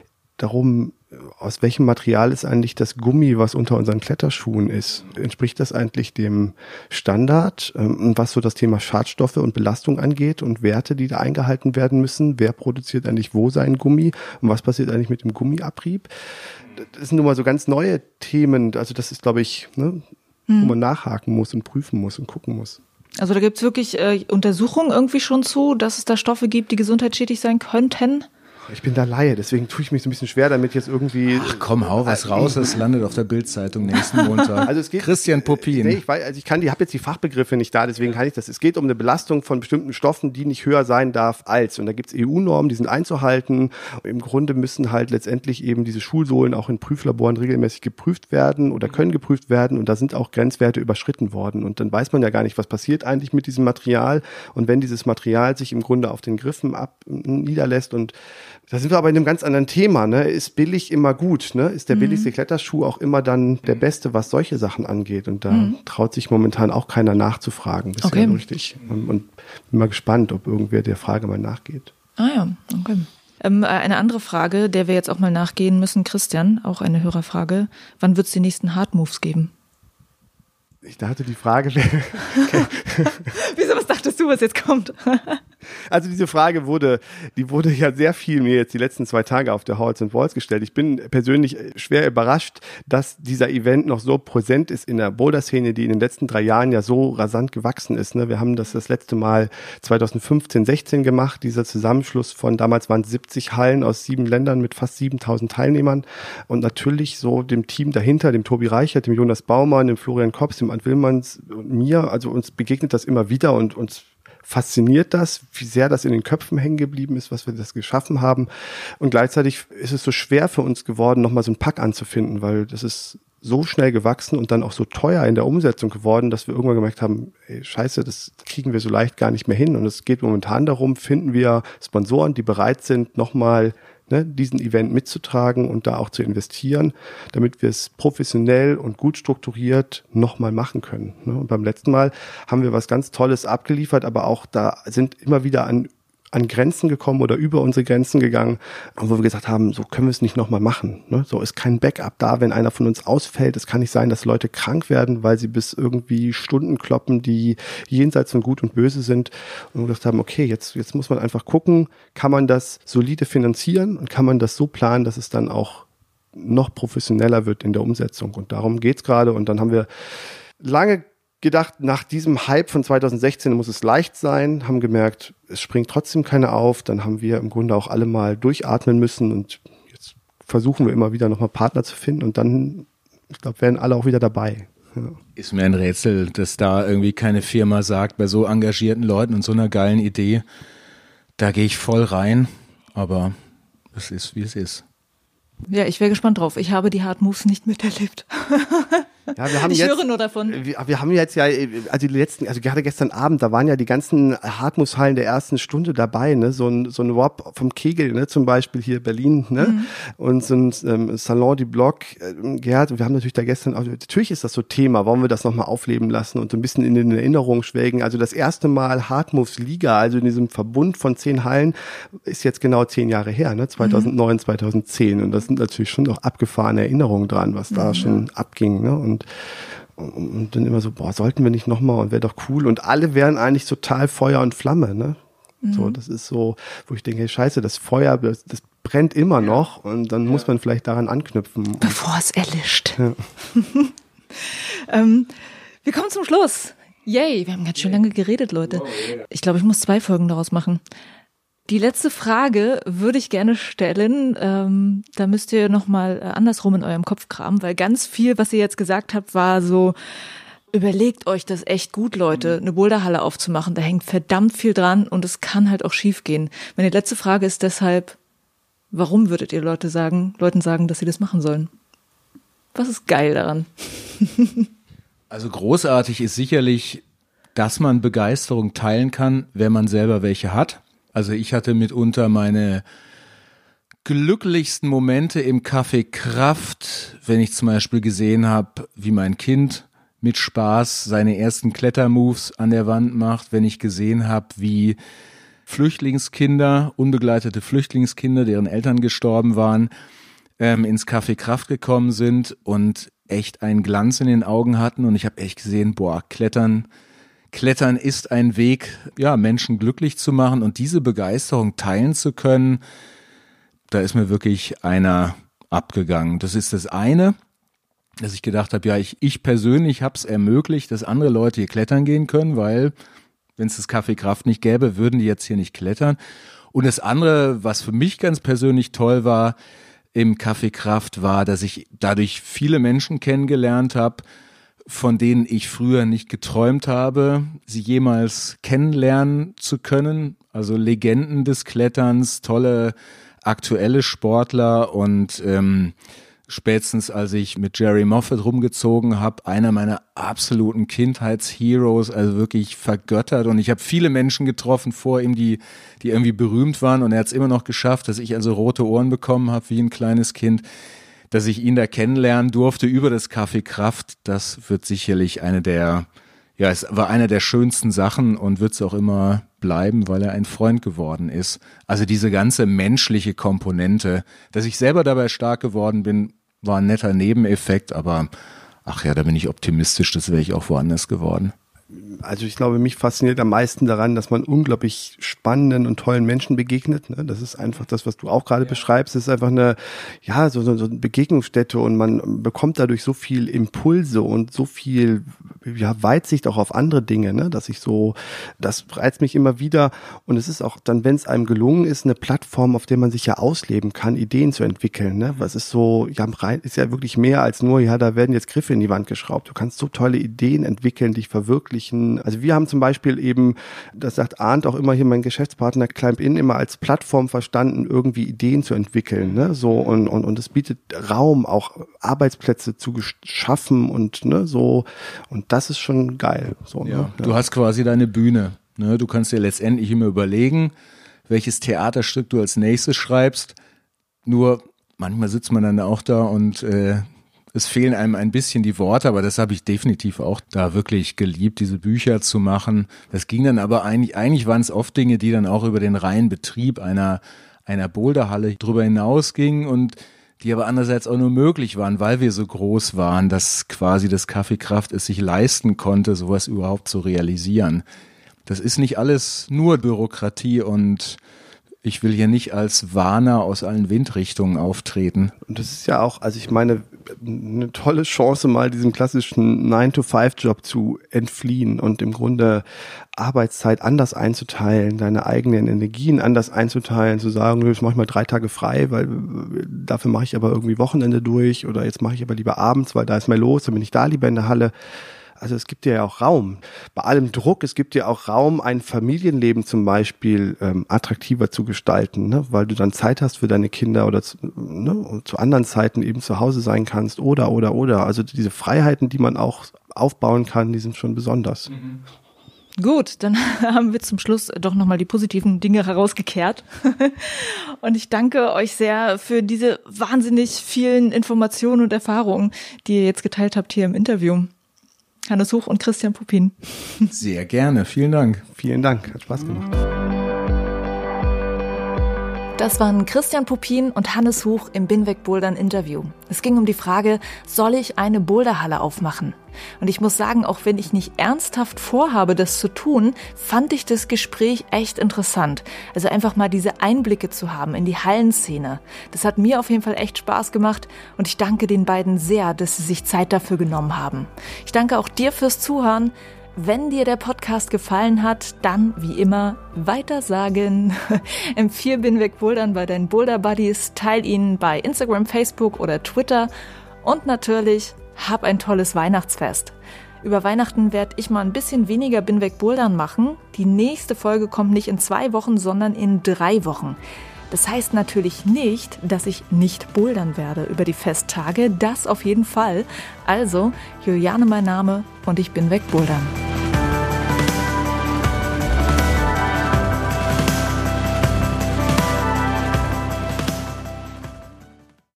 darum, aus welchem Material ist eigentlich das Gummi, was unter unseren Kletterschuhen ist? Entspricht das eigentlich dem Standard, was so das Thema Schadstoffe und Belastung angeht und Werte, die da eingehalten werden müssen? Wer produziert eigentlich wo seinen Gummi und was passiert eigentlich mit dem Gummiabrieb? Das sind nun mal so ganz neue Themen, also das ist, glaube ich, ne, wo man nachhaken muss und prüfen muss und gucken muss. Also da gibt's wirklich Untersuchungen irgendwie schon zu, dass es da Stoffe gibt, die gesundheitsschädlich sein könnten? Ich bin da Laie, deswegen tue ich mich so ein bisschen schwer, damit jetzt irgendwie... Ach komm, hau was raus, es landet auf der Bild-Zeitung nächsten Montag. Also es geht, Christian Popin. Ich weiß, also ich habe jetzt die Fachbegriffe nicht da, deswegen kann ich das. Es geht um eine Belastung von bestimmten Stoffen, die nicht höher sein darf als. Und da gibt's EU-Normen, die sind einzuhalten. Im Grunde müssen halt letztendlich eben diese Schulsohlen auch in Prüflaboren regelmäßig geprüft werden oder können geprüft werden. Und da sind auch Grenzwerte überschritten worden. Und dann weiß man ja gar nicht, was passiert eigentlich mit diesem Material. Und wenn dieses Material sich im Grunde auf den Griffen niederlässt und da sind wir aber in einem ganz anderen Thema, ne? Ist billig immer gut, ne? Ist der billigste Kletterschuh auch immer dann der beste, was solche Sachen angeht? Und da traut sich momentan auch keiner nachzufragen bisher richtig. Und bin mal gespannt, ob irgendwer der Frage mal nachgeht. Ah ja, okay. Eine andere Frage, der wir jetzt auch mal nachgehen müssen, Christian, auch eine Hörerfrage. Wann wird es die nächsten Hard Moves geben? Ich dachte, die Frage wäre... Wieso, was dachtest du, was jetzt kommt? Also diese Frage wurde ja sehr viel mir jetzt die letzten 2 Tage auf der Howls & Walls gestellt. Ich bin persönlich schwer überrascht, dass dieser Event noch so präsent ist in der Boulder-Szene, die in den letzten 3 Jahren ja so rasant gewachsen ist. Ne? Wir haben das letzte Mal 2015, 16 gemacht, dieser Zusammenschluss von, damals waren es 70 Hallen aus 7 Ländern mit fast 7.000 Teilnehmern und natürlich so dem Team dahinter, dem Tobi Reichert, dem Jonas Baumann, dem Florian Kops, dem Ant Willmanns und mir, also uns begegnet das immer wieder und uns fasziniert das, wie sehr das in den Köpfen hängen geblieben ist, was wir das geschaffen haben. Und gleichzeitig ist es so schwer für uns geworden, nochmal so einen Pack anzufinden, weil das ist so schnell gewachsen und dann auch so teuer in der Umsetzung geworden, dass wir irgendwann gemerkt haben, ey, scheiße, das kriegen wir so leicht gar nicht mehr hin. Und es geht momentan darum, finden wir Sponsoren, die bereit sind, nochmal diesen Event mitzutragen und da auch zu investieren, damit wir es professionell und gut strukturiert nochmal machen können. Und beim letzten Mal haben wir was ganz Tolles abgeliefert, aber auch da sind immer wieder an an Grenzen gekommen oder über unsere Grenzen gegangen, wo wir gesagt haben, so können wir es nicht nochmal machen. Ne? So ist kein Backup da, wenn einer von uns ausfällt. Es kann nicht sein, dass Leute krank werden, weil sie bis irgendwie Stunden kloppen, die jenseits von Gut und Böse sind. Und wir gesagt haben, okay, jetzt muss man einfach gucken, kann man das solide finanzieren und kann man das so planen, dass es dann auch noch professioneller wird in der Umsetzung. Und darum geht's gerade. Und dann haben wir lange gedacht, nach diesem Hype von 2016 muss es leicht sein, haben gemerkt, es springt trotzdem keiner auf. Dann haben wir im Grunde auch alle mal durchatmen müssen und jetzt versuchen wir immer wieder nochmal Partner zu finden und dann, ich glaube, werden alle auch wieder dabei. Ja. Ist mir ein Rätsel, dass da irgendwie keine Firma sagt, bei so engagierten Leuten und so einer geilen Idee, da gehe ich voll rein, aber es ist, wie es ist. Ja, ich wäre gespannt drauf. Ich habe die Hard Moves nicht miterlebt. Ja, wir haben ich jetzt, höre nur davon. Wir haben jetzt ja, also gerade gestern Abend, da waren ja die ganzen Hartmus-Hallen der ersten Stunde dabei, ne, so ein Rob vom Kegel, ne, zum Beispiel hier Berlin, ne, und so ein Salon du Bloc, Gerhard, und wir haben natürlich da gestern auch, natürlich ist das so Thema, wollen wir das nochmal aufleben lassen und so ein bisschen in den Erinnerungen schwelgen. Also das erste Mal Hartmus Liga, also in diesem Verbund von 10 Hallen, ist jetzt genau 10 Jahre her, ne, 2009, 2010, und das sind natürlich schon noch abgefahrene Erinnerungen dran, was da schon abging, ne, und dann immer so, sollten wir nicht nochmal und wäre doch cool. Und alle wären eigentlich total Feuer und Flamme, ne? So, das ist so, wo ich denke, hey, scheiße, das Feuer, das brennt immer noch und dann muss man vielleicht daran anknüpfen. Bevor es erlischt. Ja. Wir kommen zum Schluss. Yay, wir haben ganz schön lange geredet, Leute. Ich glaube, ich muss 2 Folgen daraus machen. Die letzte Frage würde ich gerne stellen, da müsst ihr nochmal andersrum in eurem Kopf kramen, weil ganz viel, was ihr jetzt gesagt habt, war so, überlegt euch das echt gut, Leute, eine Boulderhalle aufzumachen, da hängt verdammt viel dran und es kann halt auch schief gehen. Meine letzte Frage ist deshalb, warum würdet ihr Leuten sagen, dass sie das machen sollen? Was ist geil daran? Also großartig ist sicherlich, dass man Begeisterung teilen kann, wenn man selber welche hat. Also ich hatte mitunter meine glücklichsten Momente im Café Kraft, wenn ich zum Beispiel gesehen habe, wie mein Kind mit Spaß seine ersten Klettermoves an der Wand macht, wenn ich gesehen habe, wie Flüchtlingskinder, unbegleitete Flüchtlingskinder, deren Eltern gestorben waren, ins Café Kraft gekommen sind und echt einen Glanz in den Augen hatten. Und ich habe echt gesehen, Klettern ist ein Weg, ja, Menschen glücklich zu machen und diese Begeisterung teilen zu können, da ist mir wirklich einer abgegangen. Das ist das eine, dass ich gedacht habe, ja, ich persönlich habe es ermöglicht, dass andere Leute hier klettern gehen können, weil wenn es das Café Kraft nicht gäbe, würden die jetzt hier nicht klettern. Und das andere, was für mich ganz persönlich toll war im Café Kraft, war, dass ich dadurch viele Menschen kennengelernt habe, von denen ich früher nicht geträumt habe, sie jemals kennenlernen zu können. Also Legenden des Kletterns, tolle aktuelle Sportler und spätestens als ich mit Jerry Moffat rumgezogen habe, einer meiner absoluten Kindheitsheroes, also wirklich vergöttert. Und ich habe viele Menschen getroffen vor ihm, die irgendwie berühmt waren und er hat es immer noch geschafft, dass ich also rote Ohren bekommen habe wie ein kleines Kind. Dass ich ihn da kennenlernen durfte über das Café Kraft, das wird sicherlich es war eine der schönsten Sachen und wird es auch immer bleiben, weil er ein Freund geworden ist. Also diese ganze menschliche Komponente, dass ich selber dabei stark geworden bin, war ein netter Nebeneffekt, aber ach ja, da bin ich optimistisch, das wäre ich auch woanders geworden. Also ich glaube, mich fasziniert am meisten daran, dass man unglaublich spannenden und tollen Menschen begegnet. Ne? Das ist einfach das, was du auch gerade beschreibst. Das ist einfach so eine Begegnungsstätte und man bekommt dadurch so viel Impulse und so viel Weitsicht auch auf andere Dinge. Ne? Das reizt mich immer wieder. Und es ist auch dann, wenn es einem gelungen ist, eine Plattform, auf der man sich ja ausleben kann, Ideen zu entwickeln. Ne? Was ist so, ist ja wirklich mehr als nur, da werden jetzt Griffe in die Wand geschraubt. Du kannst so tolle Ideen entwickeln, dich verwirklichen. Also wir haben zum Beispiel eben, das sagt Arndt auch immer hier, mein Geschäftspartner Climb In, immer als Plattform verstanden, irgendwie Ideen zu entwickeln, ne, so und es bietet Raum, auch Arbeitsplätze zu schaffen und ne, so, und das ist schon geil. So, ja, ne? Du hast quasi deine Bühne, ne, du kannst dir letztendlich immer überlegen, welches Theaterstück du als nächstes schreibst, nur manchmal sitzt man dann auch da und Es fehlen einem ein bisschen die Worte, aber das habe ich definitiv auch da wirklich geliebt, diese Bücher zu machen. Das ging dann aber eigentlich waren es oft Dinge, die dann auch über den reinen Betrieb einer Boulderhalle drüber hinausgingen und die aber andererseits auch nur möglich waren, weil wir so groß waren, dass quasi das Café Kraft es sich leisten konnte, sowas überhaupt zu realisieren. Das ist nicht alles nur Bürokratie und ich will hier nicht als Warner aus allen Windrichtungen auftreten. Und das ist ja auch, also ich meine, eine tolle Chance, mal diesem klassischen 9-to-5-Job zu entfliehen und im Grunde Arbeitszeit anders einzuteilen, deine eigenen Energien anders einzuteilen, zu sagen, jetzt mache ich mal 3 Tage frei, weil dafür mache ich aber irgendwie Wochenende durch oder jetzt mache ich aber lieber abends, weil da ist mehr los, dann bin ich da lieber in der Halle. Also es gibt dir ja auch Raum. Bei allem Druck, es gibt dir auch Raum, ein Familienleben zum Beispiel attraktiver zu gestalten, ne? Weil du dann Zeit hast für deine Kinder oder zu anderen Zeiten eben zu Hause sein kannst oder. Also diese Freiheiten, die man auch aufbauen kann, die sind schon besonders. Mhm. Gut, dann haben wir zum Schluss doch nochmal die positiven Dinge herausgekehrt. Und ich danke euch sehr für diese wahnsinnig vielen Informationen und Erfahrungen, die ihr jetzt geteilt habt hier im Interview. Hannes Huch und Christian Puppin. Sehr gerne, vielen Dank. Vielen Dank, hat Spaß gemacht. Das waren Christian Puppin und Hannes Huch im Binweg Bouldern Interview. Es ging um die Frage, soll ich eine Boulderhalle aufmachen? Und ich muss sagen, auch wenn ich nicht ernsthaft vorhabe, das zu tun, fand ich das Gespräch echt interessant. Also einfach mal diese Einblicke zu haben in die Hallenszene. Das hat mir auf jeden Fall echt Spaß gemacht und ich danke den beiden sehr, dass sie sich Zeit dafür genommen haben. Ich danke auch dir fürs Zuhören. Wenn dir der Podcast gefallen hat, dann wie immer weitersagen. Empfehle Binweg Bouldern bei deinen Boulder Buddies, teil ihn bei Instagram, Facebook oder Twitter und natürlich hab ein tolles Weihnachtsfest. Über Weihnachten werde ich mal ein bisschen weniger Binweg Bouldern machen. Die nächste Folge kommt nicht in 2 Wochen, sondern in 3 Wochen. Das heißt natürlich nicht, dass ich nicht bouldern werde über die Festtage. Das auf jeden Fall. Also, Juliane mein Name und ich bin weg bouldern.